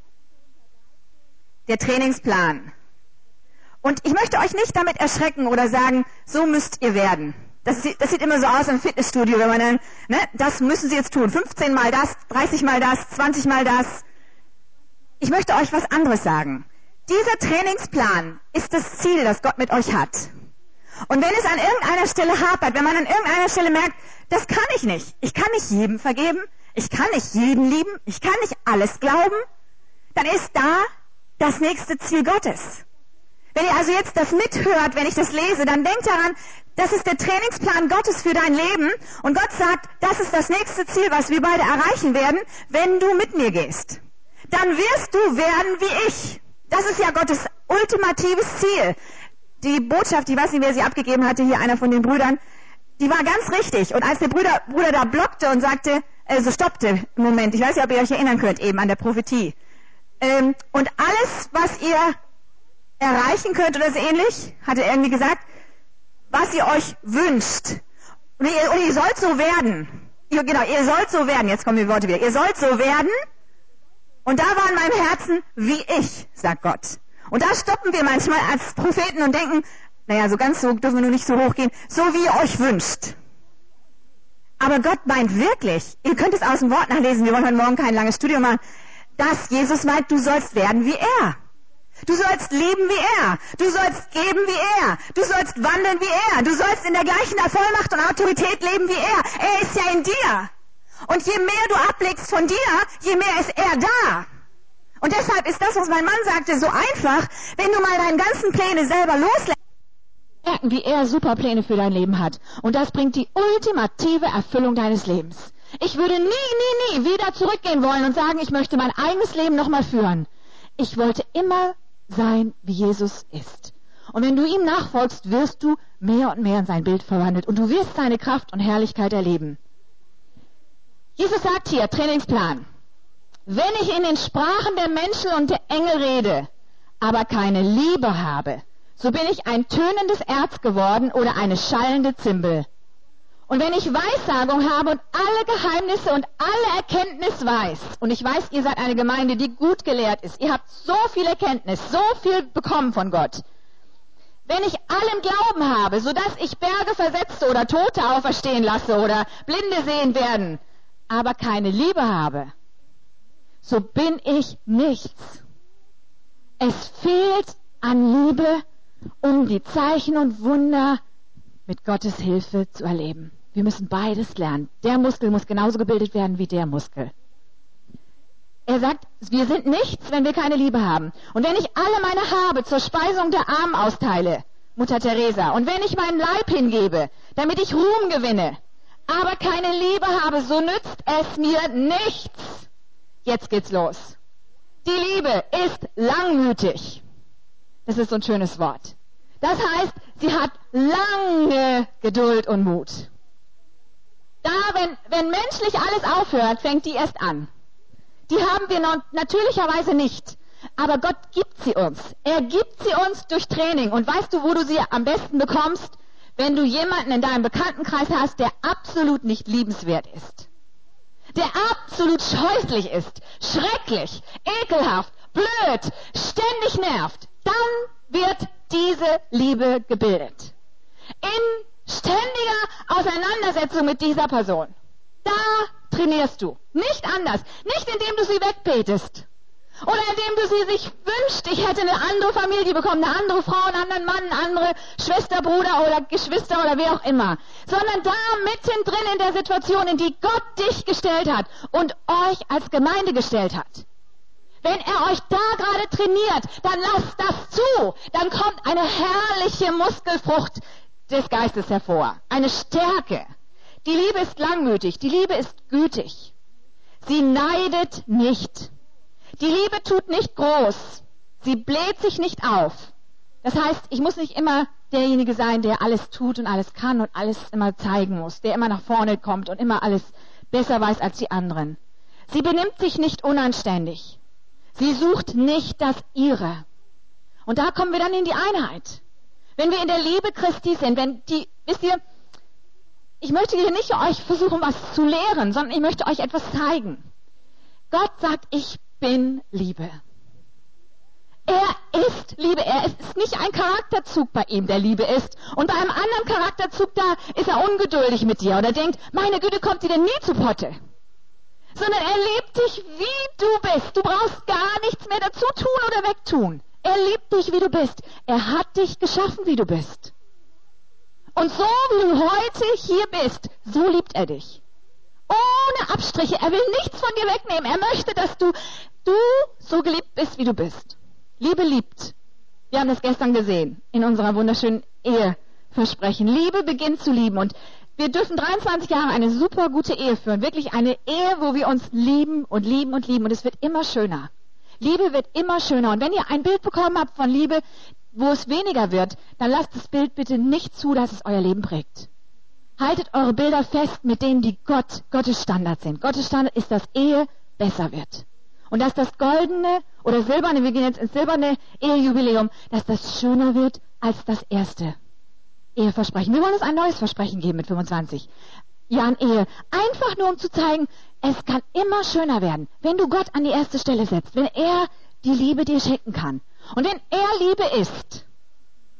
der Trainingsplan. Und ich möchte euch nicht damit erschrecken oder sagen, so müsst ihr werden. Das sieht immer so aus im Fitnessstudio, wenn man dann, das müssen sie jetzt tun. 15 mal das, 30 mal das, 20 mal das. Ich möchte euch was anderes sagen. Dieser Trainingsplan ist das Ziel, das Gott mit euch hat. Und wenn es an irgendeiner Stelle hapert, wenn man an irgendeiner Stelle merkt, das kann ich nicht. Ich kann nicht jedem vergeben. Ich kann nicht jeden lieben. Ich kann nicht alles glauben. Dann ist da das nächste Ziel Gottes. Wenn ihr also jetzt das mithört, wenn ich das lese, dann denkt daran, das ist der Trainingsplan Gottes für dein Leben. Und Gott sagt, das ist das nächste Ziel, was wir beide erreichen werden, wenn du mit mir gehst. Dann wirst du werden wie ich. Das ist ja Gottes ultimatives Ziel. Die Botschaft, ich weiß nicht, wer sie abgegeben hatte, hier einer von den Brüdern, die war ganz richtig. Und als der Bruder da blockte und sagte, stoppte, Moment, ich weiß nicht, ob ihr euch erinnern könnt, eben an der Prophetie. Und alles, was ihr erreichen könnt oder so ähnlich, hat er irgendwie gesagt, was ihr euch wünscht. Und ihr sollt so werden. Genau, ihr sollt so werden. Jetzt kommen die Worte wieder. Ihr sollt so werden. Und da war in meinem Herzen, wie ich, sagt Gott. Und da stoppen wir manchmal als Propheten und denken, Naja, so ganz so dürfen wir nur nicht so hoch gehen, so wie ihr euch wünscht. Aber Gott meint wirklich, ihr könnt es aus dem Wort nachlesen, wir wollen heute Morgen kein langes Studium machen, dass Jesus meint, du sollst werden wie er. Du sollst leben wie er. Du sollst geben wie er. Du sollst wandeln wie er. Du sollst in der gleichen Vollmacht und Autorität leben wie er. Er ist ja in dir. Und je mehr du ablegst von dir, je mehr ist er da. Und deshalb ist das, was mein Mann sagte, so einfach, wenn du mal deine ganzen Pläne selber loslässt. Merken, wie er super Pläne für dein Leben hat. Und das bringt die ultimative Erfüllung deines Lebens. Ich würde nie wieder zurückgehen wollen und sagen, ich möchte mein eigenes Leben nochmal führen. Ich wollte immer sein, wie Jesus ist. Und wenn du ihm nachfolgst, wirst du mehr und mehr in sein Bild verwandelt. Und du wirst seine Kraft und Herrlichkeit erleben. Jesus sagt hier, Trainingsplan. Wenn ich in den Sprachen der Menschen und der Engel rede, aber keine Liebe habe, so bin ich ein tönendes Erz geworden oder eine schallende Zimbel. Und wenn ich Weissagung habe und alle Geheimnisse und alle Erkenntnis weiß, und ich weiß, ihr seid eine Gemeinde, die gut gelehrt ist, ihr habt so viel Erkenntnis, so viel bekommen von Gott. Wenn ich allen Glauben habe, sodass ich Berge versetze oder Tote auferstehen lasse oder Blinde sehen werden, aber keine Liebe habe, so bin ich nichts. Es fehlt an Liebe, um die Zeichen und Wunder mit Gottes Hilfe zu erleben. Wir müssen beides lernen. Der Muskel muss genauso gebildet werden wie der Muskel. Er sagt, wir sind nichts, wenn wir keine Liebe haben. Und wenn ich alle meine Habe zur Speisung der Armen austeile, Mutter Teresa, und wenn ich meinen Leib hingebe, damit ich Ruhm gewinne, aber keine Liebe habe, so nützt es mir nichts. Jetzt geht's los. Die Liebe ist langmütig. Das ist so ein schönes Wort. Das heißt, sie hat lange Geduld und Mut. Da, wenn menschlich alles aufhört, fängt die erst an. Die haben wir natürlicherweise nicht. Aber Gott gibt sie uns. Er gibt sie uns durch Training. Und weißt du, wo du sie am besten bekommst? Wenn du jemanden in deinem Bekanntenkreis hast, der absolut nicht liebenswert ist. Der absolut scheußlich ist, schrecklich, ekelhaft, blöd, ständig nervt. Dann wird diese Liebe gebildet. In ständiger Auseinandersetzung mit dieser Person. Da trainierst du. Nicht anders. Nicht indem du sie wegbetest. Oder indem du sie sich wünscht, ich hätte eine andere Familie bekommen, eine andere Frau, einen anderen Mann, eine andere Schwester, Bruder oder Geschwister oder wer auch immer. Sondern da mittendrin in der Situation, in die Gott dich gestellt hat und euch als Gemeinde gestellt hat. Wenn er euch da gerade trainiert, dann lasst das zu. Dann kommt eine herrliche Muskelfrucht des Geistes hervor. Eine Stärke. Die Liebe ist langmütig. Die Liebe ist gütig. Sie neidet nicht. Die Liebe tut nicht groß. Sie bläht sich nicht auf. Das heißt, ich muss nicht immer derjenige sein, der alles tut und alles kann und alles immer zeigen muss, der immer nach vorne kommt und immer alles besser weiß als die anderen. Sie benimmt sich nicht unanständig. Sie sucht nicht das Ihre. Und da kommen wir dann in die Einheit. Wenn wir in der Liebe Christi sind, wisst ihr, ich möchte hier nicht euch versuchen, was zu lehren, sondern ich möchte euch etwas zeigen. Gott sagt, ich bin Liebe. Er ist Liebe. Er ist nicht ein Charakterzug bei ihm, der Liebe ist. Und bei einem anderen Charakterzug, da ist er ungeduldig mit dir oder denkt, meine Güte, kommt sie denn nie zu Potte? Sondern er liebt dich, wie du bist. Du brauchst gar nichts mehr dazu tun oder wegtun. Er liebt dich, wie du bist. Er hat dich geschaffen, wie du bist. Und so wie du heute hier bist, so liebt er dich. Ohne Abstriche. Er will nichts von dir wegnehmen. Er möchte, dass du so geliebt bist, wie du bist. Liebe liebt. Wir haben das gestern gesehen in unserer wunderschönen Eheversprechen. Liebe beginnt zu lieben. Und wir dürfen 23 Jahre eine super gute Ehe führen. Wirklich eine Ehe, wo wir uns lieben und lieben und lieben. Und es wird immer schöner. Liebe wird immer schöner. Und wenn ihr ein Bild bekommen habt von Liebe, wo es weniger wird, dann lasst das Bild bitte nicht zu, dass es euer Leben prägt. Haltet eure Bilder fest mit denen, die Gottes Standard sind. Gottes Standard ist, dass Ehe besser wird. Und dass das goldene oder silberne, wir gehen jetzt ins silberne Ehejubiläum, dass das schöner wird als das erste Eheversprechen. Wir wollen uns ein neues Versprechen geben mit 25 Jahren Ehe. Einfach nur, um zu zeigen, es kann immer schöner werden, wenn du Gott an die erste Stelle setzt, wenn er die Liebe dir schenken kann. Und wenn er Liebe ist,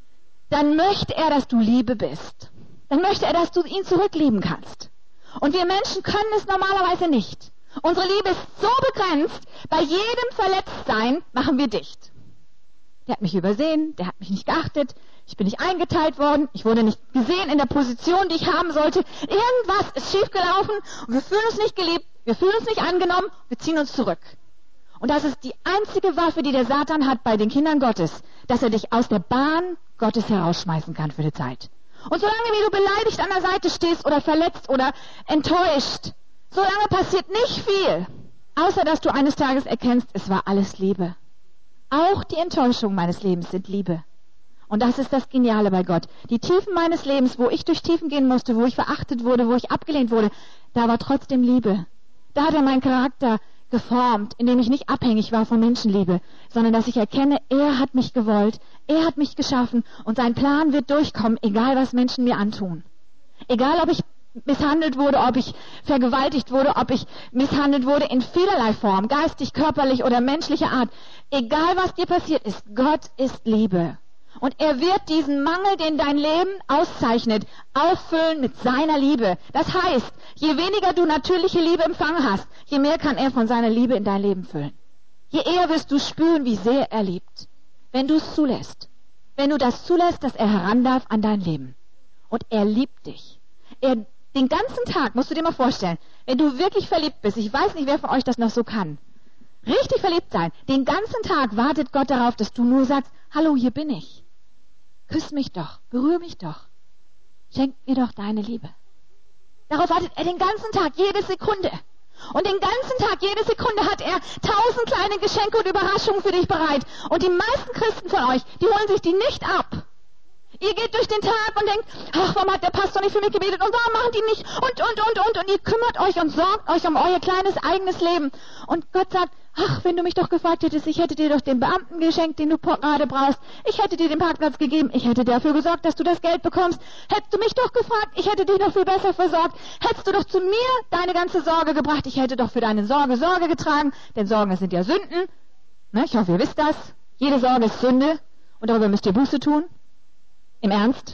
dann möchte er, dass du Liebe bist. Dann möchte er, dass du ihn zurücklieben kannst. Und wir Menschen können es normalerweise nicht. Unsere Liebe ist so begrenzt, bei jedem Verletztsein machen wir dicht. Der hat mich übersehen, der hat mich nicht geachtet, ich bin nicht eingeteilt worden, ich wurde nicht gesehen in der Position, die ich haben sollte. Irgendwas ist schiefgelaufen und wir fühlen uns nicht geliebt, wir fühlen uns nicht angenommen, wir ziehen uns zurück. Und das ist die einzige Waffe, die der Satan hat bei den Kindern Gottes, dass er dich aus der Bahn Gottes herausschmeißen kann für die Zeit. Und solange wie du beleidigt an der Seite stehst oder verletzt oder enttäuscht, solange passiert nicht viel, außer dass du eines Tages erkennst, es war alles Liebe. Auch die Enttäuschungen meines Lebens sind Liebe. Und das ist das Geniale bei Gott. Die Tiefen meines Lebens, wo ich durch Tiefen gehen musste, wo ich verachtet wurde, wo ich abgelehnt wurde, da war trotzdem Liebe. Da hat er meinen Charakter geformt, indem ich nicht abhängig war von Menschenliebe, sondern dass ich erkenne, er hat mich gewollt, er hat mich geschaffen und sein Plan wird durchkommen, egal was Menschen mir antun. Egal, ob ich misshandelt wurde, ob ich vergewaltigt wurde, ob ich misshandelt wurde in vielerlei Form, geistig, körperlich oder menschlicher Art. Egal, was dir passiert ist, Gott ist Liebe. Und er wird diesen Mangel, den dein Leben auszeichnet, auffüllen mit seiner Liebe. Das heißt, je weniger du natürliche Liebe empfangen hast, je mehr kann er von seiner Liebe in dein Leben füllen. Je eher wirst du spüren, wie sehr er liebt. Wenn du es zulässt. Wenn du das zulässt, dass er heran darf an dein Leben. Und er liebt dich. Den ganzen Tag, musst du dir mal vorstellen, wenn du wirklich verliebt bist, ich weiß nicht, wer von euch das noch so kann, richtig verliebt sein, den ganzen Tag wartet Gott darauf, dass du nur sagst, hallo, hier bin ich. Küss mich doch, berühre mich doch. Schenk mir doch deine Liebe. Darauf wartet er den ganzen Tag, jede Sekunde. Und den ganzen Tag, jede Sekunde hat er 1000 kleine Geschenke und Überraschungen für dich bereit. Und die meisten Christen von euch, die holen sich die nicht ab. Ihr geht durch den Tag und denkt, ach, warum hat der Pastor nicht für mich gebetet und warum machen die nicht und ihr kümmert euch und sorgt euch um euer kleines eigenes Leben. Und Gott sagt, ach, wenn du mich doch gefragt hättest, ich hätte dir doch den Beamten geschenkt, den du gerade brauchst. Ich hätte dir den Parkplatz gegeben. Ich hätte dafür gesorgt, dass du das Geld bekommst. Hättest du mich doch gefragt, ich hätte dich noch viel besser versorgt. Hättest du doch zu mir deine ganze Sorge gebracht. Ich hätte doch für deine Sorge Sorge getragen. Denn Sorgen sind ja Sünden. Ne, ich hoffe, ihr wisst das. Jede Sorge ist Sünde. Und darüber müsst ihr Buße tun. Im Ernst?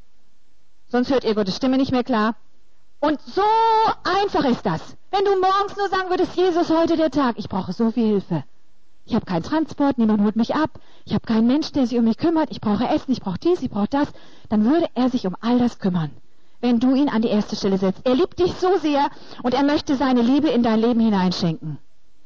Sonst hört ihr Gottes Stimme nicht mehr klar. Und so einfach ist das. Wenn du morgens nur sagen würdest, Jesus, heute der Tag, ich brauche so viel Hilfe. Ich habe keinen Transport, niemand holt mich ab, ich habe keinen Menschen, der sich um mich kümmert, ich brauche Essen, ich brauche dies, ich brauche das, dann würde er sich um all das kümmern, wenn du ihn an die erste Stelle setzt. Er liebt dich so sehr und er möchte seine Liebe in dein Leben hineinschenken.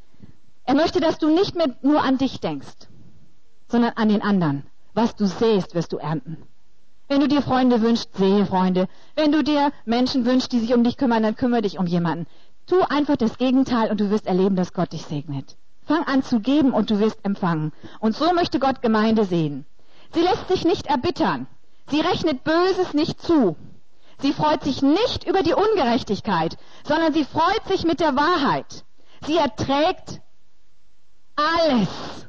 Er möchte, dass du nicht mehr nur an dich denkst, sondern an den anderen. Was du sähst, wirst du ernten. Wenn du dir Freunde wünschst, sehe Freunde. Wenn du dir Menschen wünschst, die sich um dich kümmern, dann kümmere dich um jemanden. Tu einfach das Gegenteil und du wirst erleben, dass Gott dich segnet. Fang an zu geben und du wirst empfangen. Und so möchte Gott Gemeinde sehen. Sie lässt sich nicht erbittern. Sie rechnet Böses nicht zu. Sie freut sich nicht über die Ungerechtigkeit, sondern sie freut sich mit der Wahrheit. Sie erträgt alles.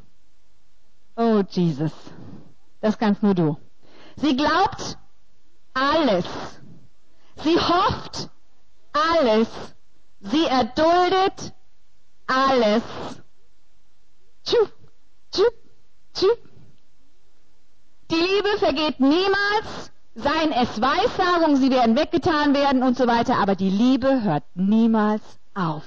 Oh, Jesus. Das kannst nur du. Sie glaubt alles. Sie hofft alles. Sie erduldet alles. Tschup, tschup, tschup. Die Liebe vergeht niemals, seien es Weissagungen, sie werden weggetan werden und so weiter, aber die Liebe hört niemals auf.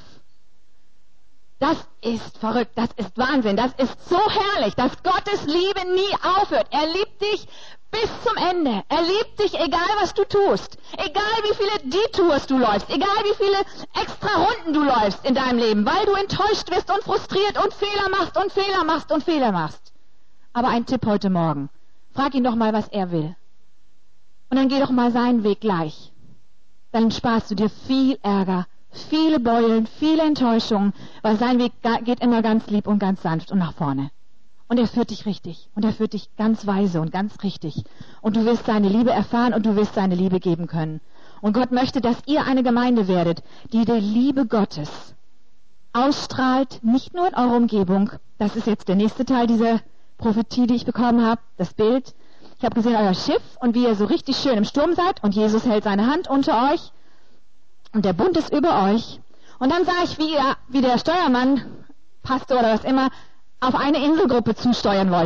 Das ist verrückt, das ist Wahnsinn, das ist so herrlich, dass Gottes Liebe nie aufhört. Er liebt dich bis zum Ende. Er liebt dich, egal was du tust. Egal wie viele Detours du läufst. Egal wie viele extra Runden du läufst in deinem Leben, weil du enttäuscht wirst und frustriert und Fehler machst und Fehler machst und Fehler machst. Aber ein Tipp heute Morgen. Frag ihn doch mal, was er will. Und dann geh doch mal seinen Weg gleich. Dann sparst du dir viel Ärger, viele Beulen, viele Enttäuschungen, weil sein Weg geht immer ganz lieb und ganz sanft und nach vorne. Und er führt dich richtig. Und er führt dich ganz weise und ganz richtig. Und du wirst seine Liebe erfahren und du wirst seine Liebe geben können. Und Gott möchte, dass ihr eine Gemeinde werdet, die die Liebe Gottes ausstrahlt, nicht nur in eurer Umgebung. Das ist jetzt der nächste Teil dieser Prophetie, die ich bekommen habe, das Bild. Ich habe gesehen euer Schiff und wie ihr so richtig schön im Sturm seid und Jesus hält seine Hand unter euch und der Bund ist über euch. Und dann sah ich, wie der Steuermann, Pastor oder was immer, auf eine Inselgruppe zusteuern wollte.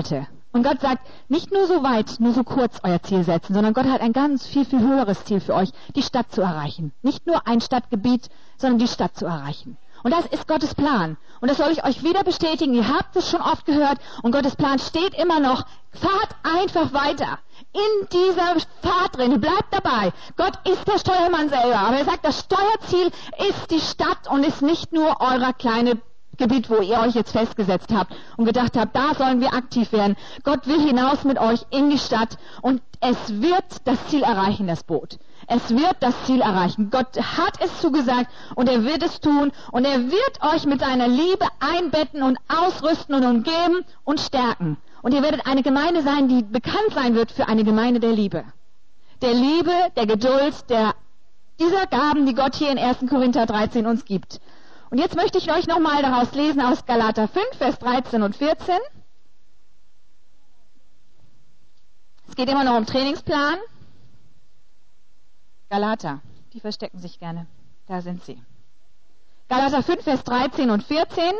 Und Gott sagt, nicht nur so weit, nur so kurz euer Ziel setzen, sondern Gott hat ein ganz viel höheres Ziel für euch, die Stadt zu erreichen. Nicht nur ein Stadtgebiet, sondern die Stadt zu erreichen. Und das ist Gottes Plan. Und das soll ich euch wieder bestätigen. Ihr habt es schon oft gehört. Und Gottes Plan steht immer noch. Fahrt einfach weiter. In dieser Fahrt drin. Bleibt dabei. Gott ist der Steuermann selber. Aber er sagt, das Steuerziel ist die Stadt und ist nicht nur euer kleines Gebiet, wo ihr euch jetzt festgesetzt habt und gedacht habt, da sollen wir aktiv werden. Gott will hinaus mit euch in die Stadt und es wird das Ziel erreichen, das Boot. Es wird das Ziel erreichen. Gott hat es zugesagt und er wird es tun und er wird euch mit seiner Liebe einbetten und ausrüsten und umgeben und stärken. Und ihr werdet eine Gemeinde sein, die bekannt sein wird für eine Gemeinde der Liebe. Der Liebe, der Geduld, dieser Gaben, die Gott hier in 1. Korinther 13 uns gibt. Und jetzt möchte ich euch nochmal daraus lesen aus Galater 5, Vers 13 und 14. Es geht immer noch um Trainingsplan. Galater, die verstecken sich gerne. Da sind sie. Galater 5, Vers 13 und 14.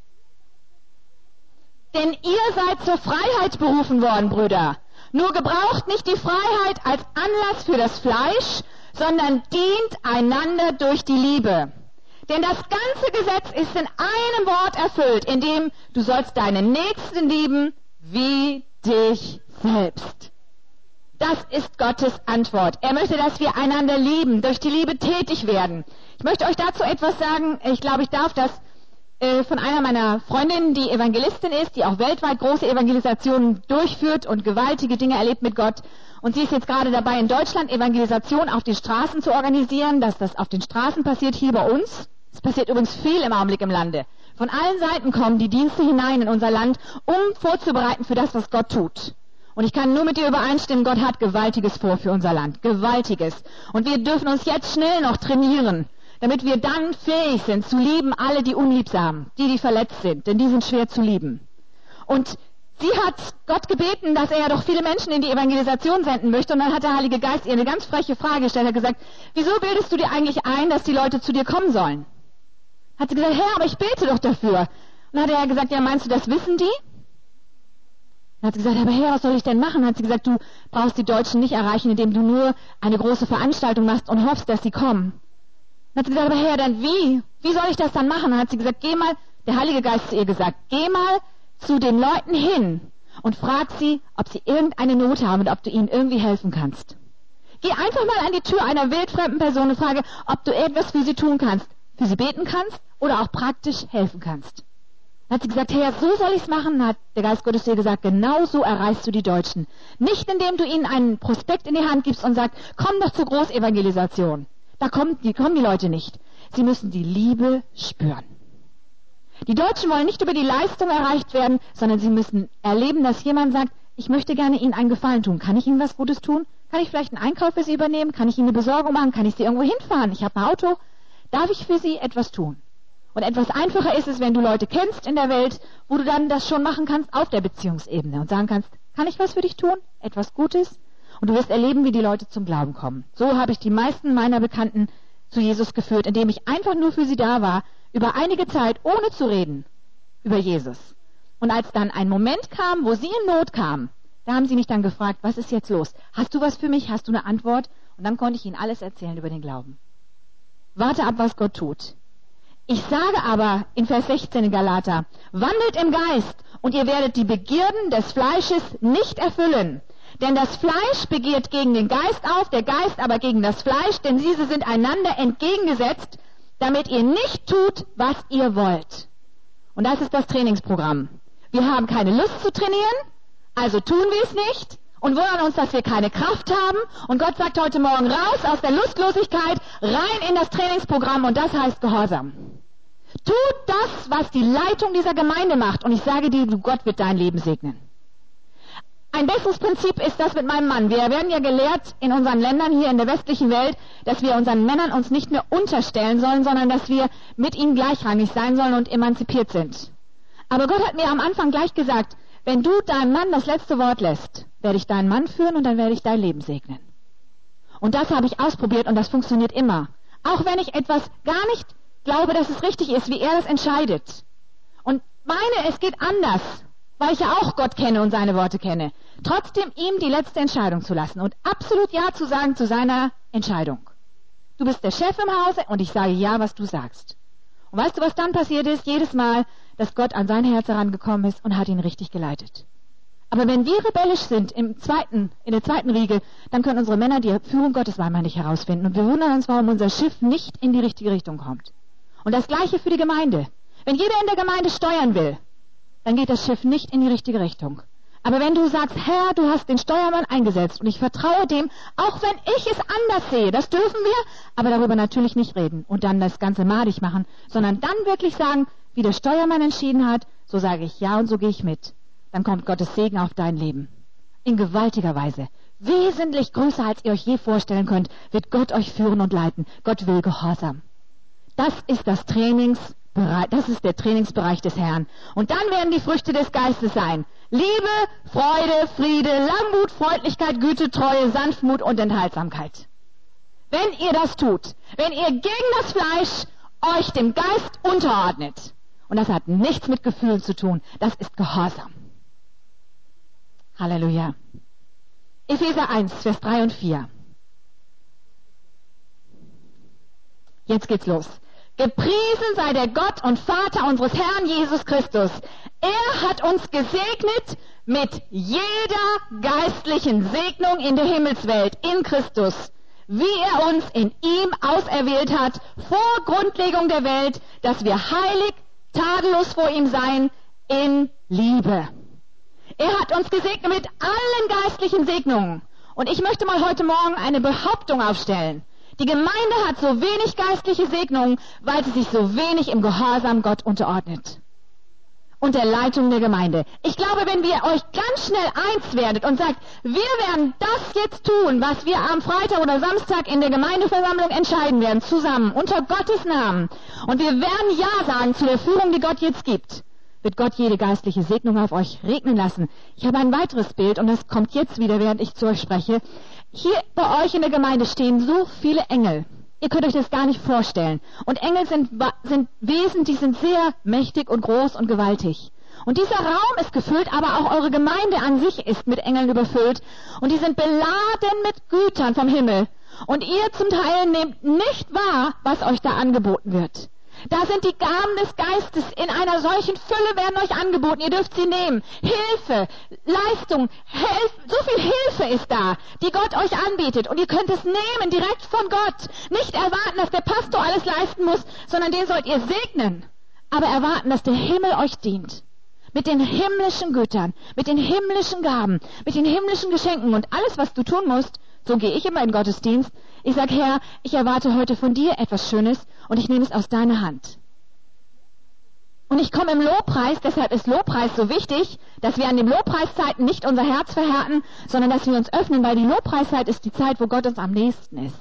Denn ihr seid zur Freiheit berufen worden, Brüder. Nur gebraucht nicht die Freiheit als Anlass für das Fleisch, sondern dient einander durch die Liebe. Denn das ganze Gesetz ist in einem Wort erfüllt, in dem du sollst deinen Nächsten lieben wie dich selbst. Das ist Gottes Antwort. Er möchte, dass wir einander lieben, durch die Liebe tätig werden. Ich möchte euch dazu etwas sagen. Ich glaube, ich darf das von einer meiner Freundinnen, die Evangelistin ist, die auch weltweit große Evangelisationen durchführt und gewaltige Dinge erlebt mit Gott. Und sie ist jetzt gerade dabei, in Deutschland Evangelisation auf den Straßen zu organisieren, dass das auf den Straßen passiert, hier bei uns. Es passiert übrigens viel im Augenblick im Lande. Von allen Seiten kommen die Dienste hinein in unser Land, um vorzubereiten für das, was Gott tut. Und ich kann nur mit dir übereinstimmen, Gott hat Gewaltiges vor für unser Land. Gewaltiges. Und wir dürfen uns jetzt schnell noch trainieren, damit wir dann fähig sind zu lieben alle, die unliebsam, die verletzt sind, denn die sind schwer zu lieben. Und sie hat Gott gebeten, dass er doch viele Menschen in die Evangelisation senden möchte. Und dann hat der Heilige Geist ihr eine ganz freche Frage gestellt. Er hat gesagt, wieso bildest du dir eigentlich ein, dass die Leute zu dir kommen sollen? Hat sie gesagt, Herr, aber ich bete doch dafür. Und dann hat er gesagt, ja, meinst du, das wissen die? Dann hat sie gesagt, aber Herr, was soll ich denn machen? Dann hat sie gesagt, du brauchst die Deutschen nicht erreichen, indem du nur eine große Veranstaltung machst und hoffst, dass sie kommen. Dann hat sie gesagt, aber Herr, dann wie? Wie soll ich das dann machen? Dann hat sie gesagt, geh mal, der Heilige Geist zu ihr gesagt, geh mal zu den Leuten hin und frag sie, ob sie irgendeine Not haben und ob du ihnen irgendwie helfen kannst. Geh einfach mal an die Tür einer wildfremden Person und frage, ob du etwas für sie tun kannst, für sie beten kannst oder auch praktisch helfen kannst. Dann hat sie gesagt, Herr, so soll ich's machen. Dann hat der Geist Gottes zu ihr gesagt, genau so erreichst du die Deutschen. Nicht indem du ihnen einen Prospekt in die Hand gibst und sagst, komm doch zur Großevangelisation. Da kommen die Leute nicht. Sie müssen die Liebe spüren. Die Deutschen wollen nicht über die Leistung erreicht werden, sondern sie müssen erleben, dass jemand sagt, ich möchte gerne Ihnen einen Gefallen tun. Kann ich Ihnen was Gutes tun? Kann ich vielleicht einen Einkauf für Sie übernehmen? Kann ich Ihnen eine Besorgung machen? Kann ich Sie irgendwo hinfahren? Ich habe ein Auto. Darf ich für Sie etwas tun? Und etwas einfacher ist es, wenn du Leute kennst in der Welt, wo du dann das schon machen kannst auf der Beziehungsebene und sagen kannst, kann ich was für dich tun? Etwas Gutes? Und du wirst erleben, wie die Leute zum Glauben kommen. So habe ich die meisten meiner Bekannten zu Jesus geführt, indem ich einfach nur für sie da war, über einige Zeit, ohne zu reden, über Jesus. Und als dann ein Moment kam, wo sie in Not kamen, da haben sie mich dann gefragt, was ist jetzt los? Hast du was für mich? Hast du eine Antwort? Und dann konnte ich ihnen alles erzählen über den Glauben. Warte ab, was Gott tut. Ich sage aber in Vers 16 in Galater, wandelt im Geist und ihr werdet die Begierden des Fleisches nicht erfüllen. Denn das Fleisch begehrt gegen den Geist auf, der Geist aber gegen das Fleisch, denn diese sind einander entgegengesetzt, damit ihr nicht tut, was ihr wollt. Und das ist das Trainingsprogramm. Wir haben keine Lust zu trainieren, also tun wir es nicht und wundern uns, dass wir keine Kraft haben. Und Gott sagt heute Morgen, raus aus der Lustlosigkeit, rein in das Trainingsprogramm und das heißt Gehorsam. Tut das, was die Leitung dieser Gemeinde macht und ich sage dir, Gott wird dein Leben segnen. Ein besseres Prinzip ist das mit meinem Mann. Wir werden ja gelehrt in unseren Ländern hier in der westlichen Welt, dass wir unseren Männern uns nicht mehr unterstellen sollen, sondern dass wir mit ihnen gleichrangig sein sollen und emanzipiert sind. Aber Gott hat mir am Anfang gleich gesagt, wenn du deinem Mann das letzte Wort lässt, werde ich deinen Mann führen und dann werde ich dein Leben segnen. Und das habe ich ausprobiert und das funktioniert immer. Auch wenn ich etwas gar nicht glaube, dass es richtig ist, wie er das entscheidet. Und meine, es geht anders. weil ich ja auch Gott kenne und seine Worte kenne, trotzdem ihm die letzte Entscheidung zu lassen und absolut Ja zu sagen zu seiner Entscheidung. Du bist der Chef im Hause und ich sage Ja, was du sagst. Und weißt du, was dann passiert ist? Jedes Mal, dass Gott an sein Herz herangekommen ist und hat ihn richtig geleitet. Aber wenn wir rebellisch sind in der zweiten Riege, dann können unsere Männer die Führung Gottes manchmal nicht herausfinden. Und wir wundern uns, warum unser Schiff nicht in die richtige Richtung kommt. Und das Gleiche für die Gemeinde. Wenn jeder in der Gemeinde steuern will, dann geht das Schiff nicht in die richtige Richtung. Aber wenn du sagst, Herr, du hast den Steuermann eingesetzt und ich vertraue dem, auch wenn ich es anders sehe, das dürfen wir, aber darüber natürlich nicht reden und dann das Ganze madig machen, sondern dann wirklich sagen, wie der Steuermann entschieden hat, so sage ich ja und so gehe ich mit. Dann kommt Gottes Segen auf dein Leben. In gewaltiger Weise. Wesentlich größer, als ihr euch je vorstellen könnt, wird Gott euch führen und leiten. Gott will Gehorsam. Das ist der Trainingsbereich des Herrn. Und dann werden die Früchte des Geistes sein. Liebe, Freude, Friede, Langmut, Freundlichkeit, Güte, Treue, Sanftmut und Enthaltsamkeit. Wenn ihr das tut, wenn ihr gegen das Fleisch euch dem Geist unterordnet, und das hat nichts mit Gefühlen zu tun, das ist Gehorsam. Halleluja. Epheser 1, Vers 3 und 4. Jetzt geht's los. Gepriesen sei der Gott und Vater unseres Herrn Jesus Christus. Er hat uns gesegnet mit jeder geistlichen Segnung in der Himmelswelt in Christus, wie er uns in ihm auserwählt hat vor Grundlegung der Welt, dass wir heilig, tadellos vor ihm seien in Liebe. Er hat uns gesegnet mit allen geistlichen Segnungen. Und ich möchte mal heute Morgen eine Behauptung aufstellen. Die Gemeinde hat so wenig geistliche Segnungen, weil sie sich so wenig im Gehorsam Gott unterordnet. Und der Leitung der Gemeinde. Ich glaube, wenn wir euch ganz schnell eins werdet und sagt, wir werden das jetzt tun, was wir am Freitag oder Samstag in der Gemeindeversammlung entscheiden werden, zusammen, unter Gottes Namen. Und wir werden Ja sagen zu der Führung, die Gott jetzt gibt, wird Gott jede geistliche Segnung auf euch regnen lassen. Ich habe ein weiteres Bild und das kommt jetzt wieder, während ich zu euch spreche. Hier bei euch in der Gemeinde stehen so viele Engel. Ihr könnt euch das gar nicht vorstellen. Und Engel sind Wesen, die sind sehr mächtig und groß und gewaltig. Und dieser Raum ist gefüllt, aber auch eure Gemeinde an sich ist mit Engeln überfüllt. Und die sind beladen mit Gütern vom Himmel. Und ihr zum Teil nehmt nicht wahr, was euch da angeboten wird. Da sind die Gaben des Geistes in einer solchen Fülle, werden euch angeboten. Ihr dürft sie nehmen. Hilfe, Leistung, so viel Hilfe ist da, die Gott euch anbietet. Und ihr könnt es nehmen, direkt von Gott. Nicht erwarten, dass der Pastor alles leisten muss, sondern den sollt ihr segnen. Aber erwarten, dass der Himmel euch dient. Mit den himmlischen Gütern, mit den himmlischen Gaben, mit den himmlischen Geschenken. Und alles, was du tun musst, so gehe ich immer in Gottesdienst. Ich sage, Herr, ich erwarte heute von dir etwas Schönes und ich nehme es aus deiner Hand. Und ich komme im Lobpreis, deshalb ist Lobpreis so wichtig, dass wir an den Lobpreiszeiten nicht unser Herz verhärten, sondern dass wir uns öffnen, weil die Lobpreiszeit ist die Zeit, wo Gott uns am nächsten ist.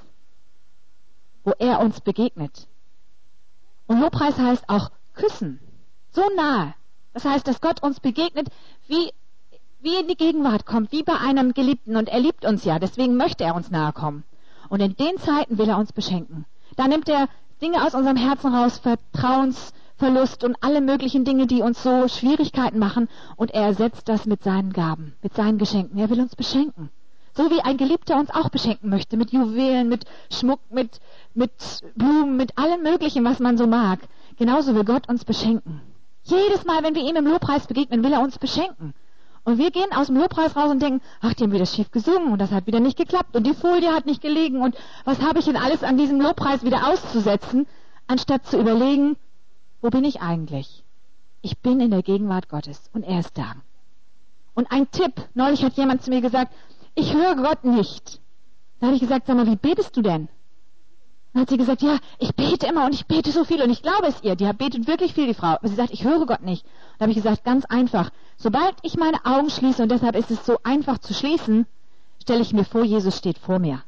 Wo er uns begegnet. Und Lobpreis heißt auch küssen. So nahe. Das heißt, dass Gott uns begegnet, wie in die Gegenwart kommt, wie bei einem Geliebten. Und er liebt uns ja, deswegen möchte er uns nahe kommen. Und in den Zeiten will er uns beschenken. Da nimmt er Dinge aus unserem Herzen raus, Vertrauensverlust und alle möglichen Dinge, die uns so Schwierigkeiten machen. Und er ersetzt das mit seinen Gaben, mit seinen Geschenken. Er will uns beschenken. So wie ein Geliebter uns auch beschenken möchte, mit Juwelen, mit Schmuck, mit Blumen, mit allem Möglichen, was man so mag. Genauso will Gott uns beschenken. Jedes Mal, wenn wir ihm im Lobpreis begegnen, will er uns beschenken. Und wir gehen aus dem Lobpreis raus und denken, ach, die haben wieder schief gesungen und das hat wieder nicht geklappt und die Folie hat nicht gelegen und was habe ich denn alles an diesem Lobpreis wieder auszusetzen, anstatt zu überlegen, wo bin ich eigentlich? Ich bin in der Gegenwart Gottes und er ist da. Und ein Tipp, neulich hat jemand zu mir gesagt, ich höre Gott nicht. Da habe ich gesagt, sag mal, wie betest du denn? Dann hat sie gesagt, ja, ich bete immer und ich bete so viel und ich glaube es ihr. Die betet wirklich viel, die Frau. Aber sie sagt, ich höre Gott nicht. Da habe ich gesagt, ganz einfach. Sobald ich meine Augen schließe, und deshalb ist es so einfach zu schließen, stelle ich mir vor, Jesus steht vor mir.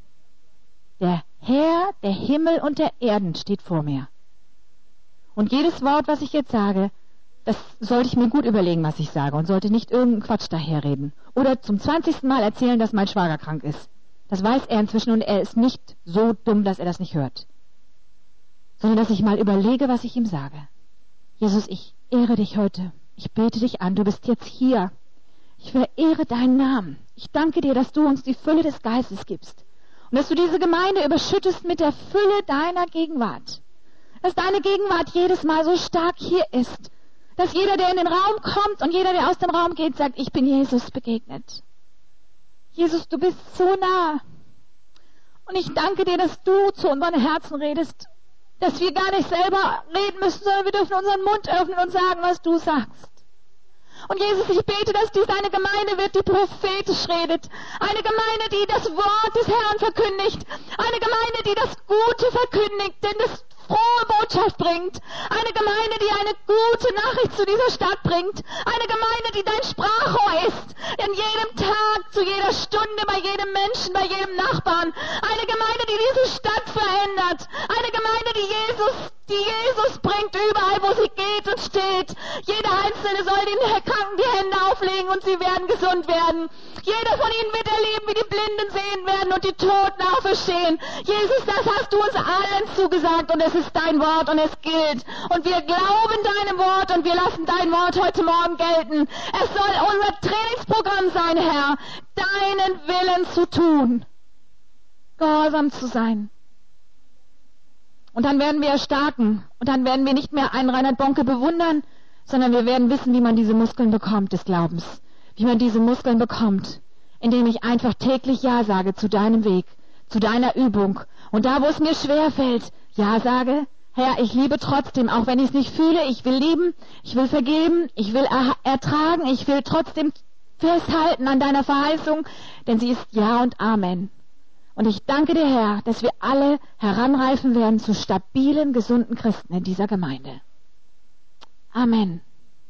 Der Herr, der Himmel und der Erden steht vor mir. Und jedes Wort, was ich jetzt sage, das sollte ich mir gut überlegen, was ich sage und sollte nicht irgendeinen Quatsch daherreden. Oder zum 20. Mal erzählen, dass mein Schwager krank ist. Das weiß er inzwischen und er ist nicht so dumm, dass er das nicht hört. Sondern dass ich mal überlege, was ich ihm sage. Jesus, ich ehre dich heute ich bete dich an, du bist jetzt hier. Ich verehre deinen Namen. Ich danke dir, dass du uns die Fülle des Geistes gibst. Und dass du diese Gemeinde überschüttest mit der Fülle deiner Gegenwart. Dass deine Gegenwart jedes Mal so stark hier ist. Dass jeder, der in den Raum kommt und jeder, der aus dem Raum geht, sagt, ich bin Jesus begegnet. Jesus, du bist so nah. Und ich danke dir, dass du zu unseren Herzen redest. Dass wir gar nicht selber reden müssen, sondern wir dürfen unseren Mund öffnen und sagen, was du sagst. Und Jesus, ich bete, dass dies eine Gemeinde wird, die prophetisch redet. Eine Gemeinde, die das Wort des Herrn verkündigt. Eine Gemeinde, die das Gute verkündigt, denn das frohe Botschaft bringt. Eine Gemeinde, die eine gute Nachricht zu dieser Stadt bringt. Eine Gemeinde, die dein Sprachrohr ist. In jedem Tag, zu jeder Stunde, bei jedem Menschen, bei jedem Nachbarn. Eine Gemeinde, die diese Stadt verändert. Eine Gemeinde, die Jesus bringt überall, wo sie geht und steht. Jeder Einzelne soll den Kranken die Hände auflegen und sie werden gesund werden. Jeder von ihnen wird erleben, wie die Blinden sehen werden und die Toten auferstehen. Jesus, das hast du uns allen zugesagt und es ist dein Wort und es gilt. Und wir glauben deinem Wort und wir lassen dein Wort heute Morgen gelten. Es soll unser Trainingsprogramm sein, Herr, deinen Willen zu tun. Gehorsam zu sein. Und dann werden wir erstarken. Und dann werden wir nicht mehr einen Reinhard Bonke bewundern, sondern wir werden wissen, wie man diese Muskeln bekommt des Glaubens. Wie man diese Muskeln bekommt, indem ich einfach täglich Ja sage zu deinem Weg, zu deiner Übung. Und da, wo es mir schwer fällt, Ja sage, Herr, ich liebe trotzdem, auch wenn ich es nicht fühle, ich will lieben, ich will vergeben, ich will ertragen, ich will trotzdem festhalten an deiner Verheißung, denn sie ist Ja und Amen. Und ich danke dir, Herr, dass wir alle heranreifen werden zu stabilen, gesunden Christen in dieser Gemeinde. Amen.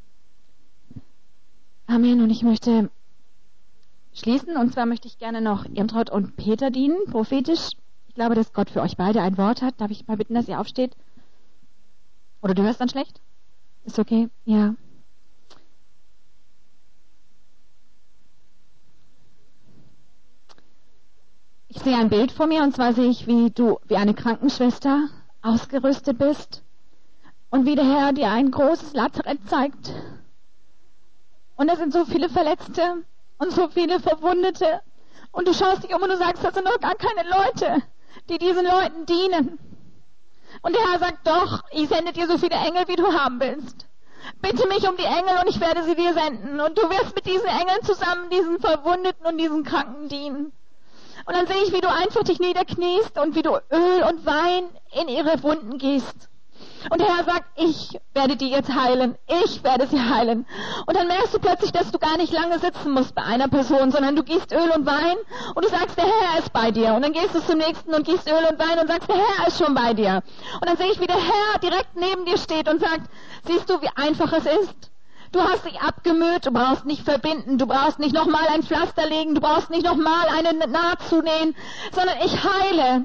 Amen. Und ich möchte schließen. Und zwar möchte ich gerne noch Irmtraut und Peter dienen, prophetisch. Ich glaube, dass Gott für euch beide ein Wort hat. Darf ich mal bitten, dass ihr aufsteht? Oder du hörst dann schlecht? Ist okay? Ja. Ich sehe ein Bild vor mir, und zwar sehe ich, wie du wie eine Krankenschwester ausgerüstet bist und wie der Herr dir ein großes Lazarett zeigt. Und da sind so viele Verletzte und so viele Verwundete. Und du schaust dich um und du sagst, das sind noch gar keine Leute, die diesen Leuten dienen. Und der Herr sagt, doch, ich sende dir so viele Engel, wie du haben willst. Bitte mich um die Engel und ich werde sie dir senden. Und du wirst mit diesen Engeln zusammen diesen Verwundeten und diesen Kranken dienen. Und dann sehe ich, wie du einfach dich niederkniest und wie du Öl und Wein in ihre Wunden gießt. Und der Herr sagt, ich werde die jetzt heilen. Ich werde sie heilen. Und dann merkst du plötzlich, dass du gar nicht lange sitzen musst bei einer Person, sondern du gießt Öl und Wein und du sagst, der Herr ist bei dir. Und dann gehst du zum nächsten und gießt Öl und Wein und sagst, der Herr ist schon bei dir. Und dann sehe ich, wie der Herr direkt neben dir steht und sagt, siehst du, wie einfach es ist? Du hast dich abgemüht, du brauchst nicht verbinden, du brauchst nicht nochmal ein Pflaster legen, du brauchst nicht nochmal eine Naht zunähen, sondern ich heile,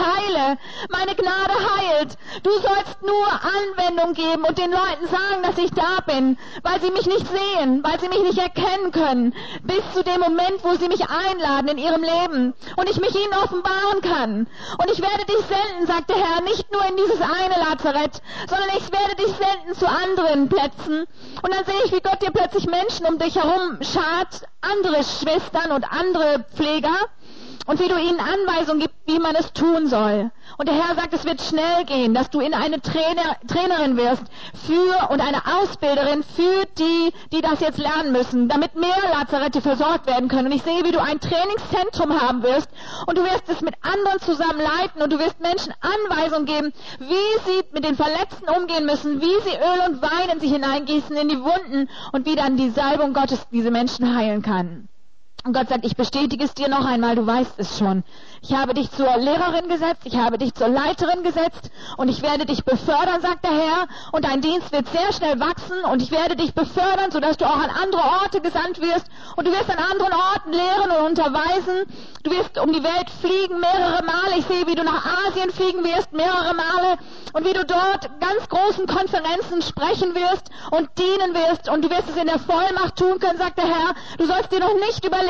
meine Gnade heilt. Du sollst nur Anwendung geben und den Leuten sagen, dass ich da bin, weil sie mich nicht sehen, weil sie mich nicht erkennen können, bis zu dem Moment, wo sie mich einladen in ihrem Leben und ich mich ihnen offenbaren kann. Und ich werde dich senden, sagt der Herr, nicht nur in dieses eine Lazarett, sondern ich werde dich senden zu anderen Plätzen. Und dann sehe ich, wie Gott dir plötzlich Menschen um dich herum schart, andere Schwestern und andere Pfleger, und wie du ihnen Anweisungen gibst, wie man es tun soll. Und der Herr sagt, es wird schnell gehen, dass du in eine Trainerin wirst und eine Ausbilderin für die, die das jetzt lernen müssen, damit mehr Lazarette versorgt werden können. Und ich sehe, wie du ein Trainingszentrum haben wirst und du wirst es mit anderen zusammen leiten und du wirst Menschen Anweisungen geben, wie sie mit den Verletzten umgehen müssen, wie sie Öl und Wein in sie hineingießen, in die Wunden und wie dann die Salbung Gottes diese Menschen heilen kann. Und Gott sagt, ich bestätige es dir noch einmal, du weißt es schon. Ich habe dich zur Lehrerin gesetzt, ich habe dich zur Leiterin gesetzt und ich werde dich befördern, sagt der Herr. Und dein Dienst wird sehr schnell wachsen und ich werde dich befördern, sodass du auch an andere Orte gesandt wirst. Und du wirst an anderen Orten lehren und unterweisen. Du wirst um die Welt fliegen mehrere Male. Ich sehe, wie du nach Asien fliegen wirst mehrere Male und wie du dort ganz großen Konferenzen sprechen wirst und dienen wirst. Und du wirst es in der Vollmacht tun können, sagt der Herr. Du sollst dir noch nicht überlegen,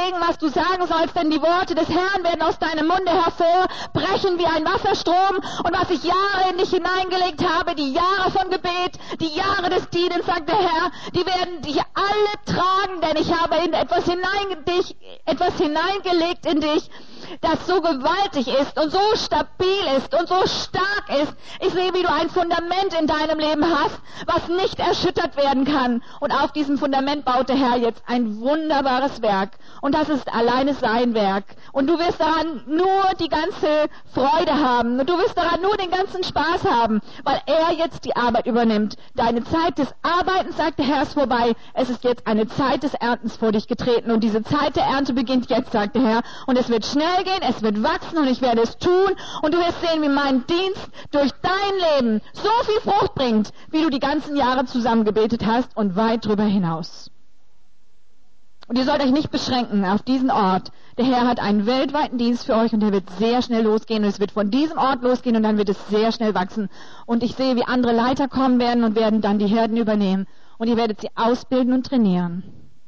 festlegen, was du sagen sollst, denn die Worte des Herrn werden aus deinem Munde hervorbrechen wie ein Wasserstrom. Und was ich Jahre in dich hineingelegt habe, die Jahre von Gebet, die Jahre des Dienens, sagt der Herr, die werden dich alle tragen, denn ich habe in etwas hineingelegt in dich, das so gewaltig ist und so stabil ist und so stark ist. Ich sehe, wie du ein Fundament in deinem Leben hast, was nicht erschüttert werden kann. Und auf diesem Fundament baut der Herr jetzt ein wunderbares Werk. Und das ist alleine sein Werk. Und du wirst daran nur die ganze Freude haben. Und du wirst daran nur den ganzen Spaß haben, weil er jetzt die Arbeit übernimmt. Deine Zeit des Arbeitens, sagt der Herr, ist vorbei. Es ist jetzt eine Zeit des Erntens vor dich getreten. Und diese Zeit der Ernte beginnt jetzt, sagt der Herr. Und es wird schnell gehen, es wird wachsen und ich werde es tun. Und du wirst sehen, wie mein Dienst durch dein Leben so viel Frucht bringt, wie du die ganzen Jahre zusammengebetet hast und weit drüber hinaus. Und ihr sollt euch nicht beschränken auf diesen Ort. Der Herr hat einen weltweiten Dienst für euch und der wird sehr schnell losgehen. Und es wird von diesem Ort losgehen und dann wird es sehr schnell wachsen. Und ich sehe, wie andere Leiter kommen werden und werden dann die Herden übernehmen. Und ihr werdet sie ausbilden und trainieren.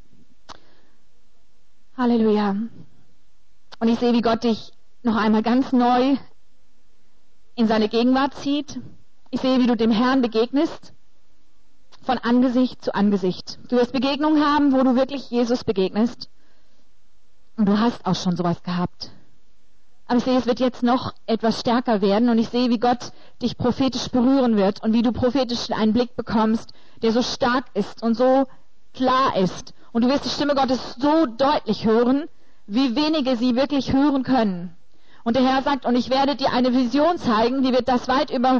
Halleluja. Und ich sehe, wie Gott dich noch einmal ganz neu in seine Gegenwart zieht. Ich sehe, wie du dem Herrn begegnest. Von Angesicht zu Angesicht. Du wirst Begegnungen haben, wo du wirklich Jesus begegnest. Und du hast auch schon sowas gehabt. Aber ich sehe, es wird jetzt noch etwas stärker werden und ich sehe, wie Gott dich prophetisch berühren wird und wie du prophetisch einen Blick bekommst, der so stark ist und so klar ist. Und du wirst die Stimme Gottes so deutlich hören, wie wenige sie wirklich hören können. Und der Herr sagt, und ich werde dir eine Vision zeigen, die wird das weit über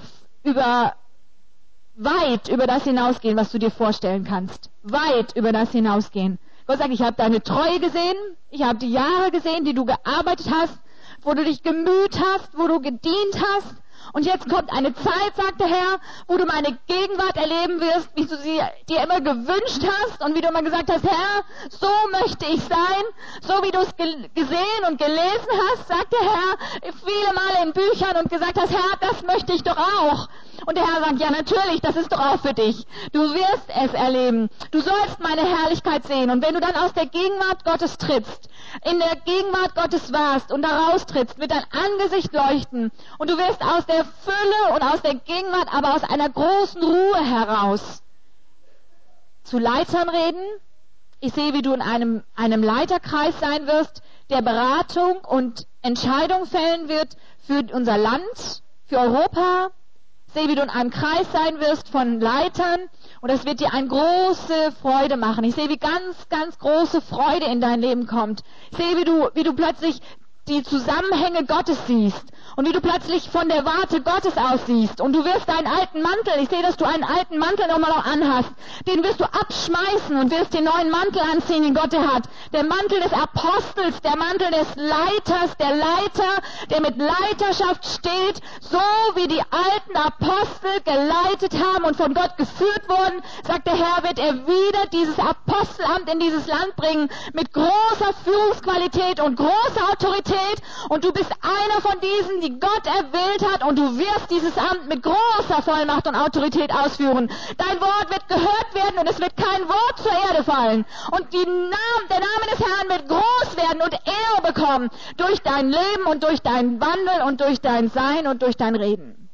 das hinausgehen, was du dir vorstellen kannst. Weit über das hinausgehen. Gott sagt, ich habe deine Treue gesehen, ich habe die Jahre gesehen, die du gearbeitet hast, wo du dich gemüht hast, wo du gedient hast. Und jetzt kommt eine Zeit, sagt der Herr, wo du meine Gegenwart erleben wirst, wie du sie dir immer gewünscht hast und wie du immer gesagt hast, Herr, so möchte ich sein, so wie du es gesehen und gelesen hast, sagt der Herr, viele Male in Büchern und gesagt hast, Herr, das möchte ich doch auch. Und der Herr sagt, ja natürlich, das ist doch auch für dich. Du wirst es erleben. Du sollst meine Herrlichkeit sehen. Und wenn du dann aus der Gegenwart Gottes trittst, in der Gegenwart Gottes warst und da raustrittst, wird dein Angesicht leuchten. Und du wirst aus der Fülle und aus der Gegenwart, aber aus einer großen Ruhe heraus zu Leitern reden. Ich sehe, wie du in einem Leiterkreis sein wirst, der Beratung und Entscheidung fällen wird für unser Land, für Europa. Ich sehe, wie du in einem Kreis sein wirst von Leitern und das wird dir eine große Freude machen. Ich sehe, wie ganz, ganz große Freude in dein Leben kommt. Ich sehe, wie du plötzlich die Zusammenhänge Gottes siehst und wie du plötzlich von der Warte Gottes aus siehst und du wirst deinen alten Mantel, ich sehe, dass du einen alten Mantel nochmal noch anhast, den wirst du abschmeißen und wirst den neuen Mantel anziehen, den Gott hat. Der Mantel des Apostels, der Mantel des Leiters, der Leiter, der mit Leiterschaft steht, so wie die alten Apostel geleitet haben und von Gott geführt wurden, sagt der Herr, wird er wieder dieses Apostelamt in dieses Land bringen, mit großer Führungsqualität und großer Autorität. Und du bist einer von diesen, die Gott erwählt hat und du wirst dieses Amt mit großer Vollmacht und Autorität ausführen. Dein Wort wird gehört werden und es wird kein Wort zur Erde fallen. Und der Name des Herrn wird groß werden und Ehre bekommen durch dein Leben und durch deinen Wandel und durch dein Sein und durch dein Reden.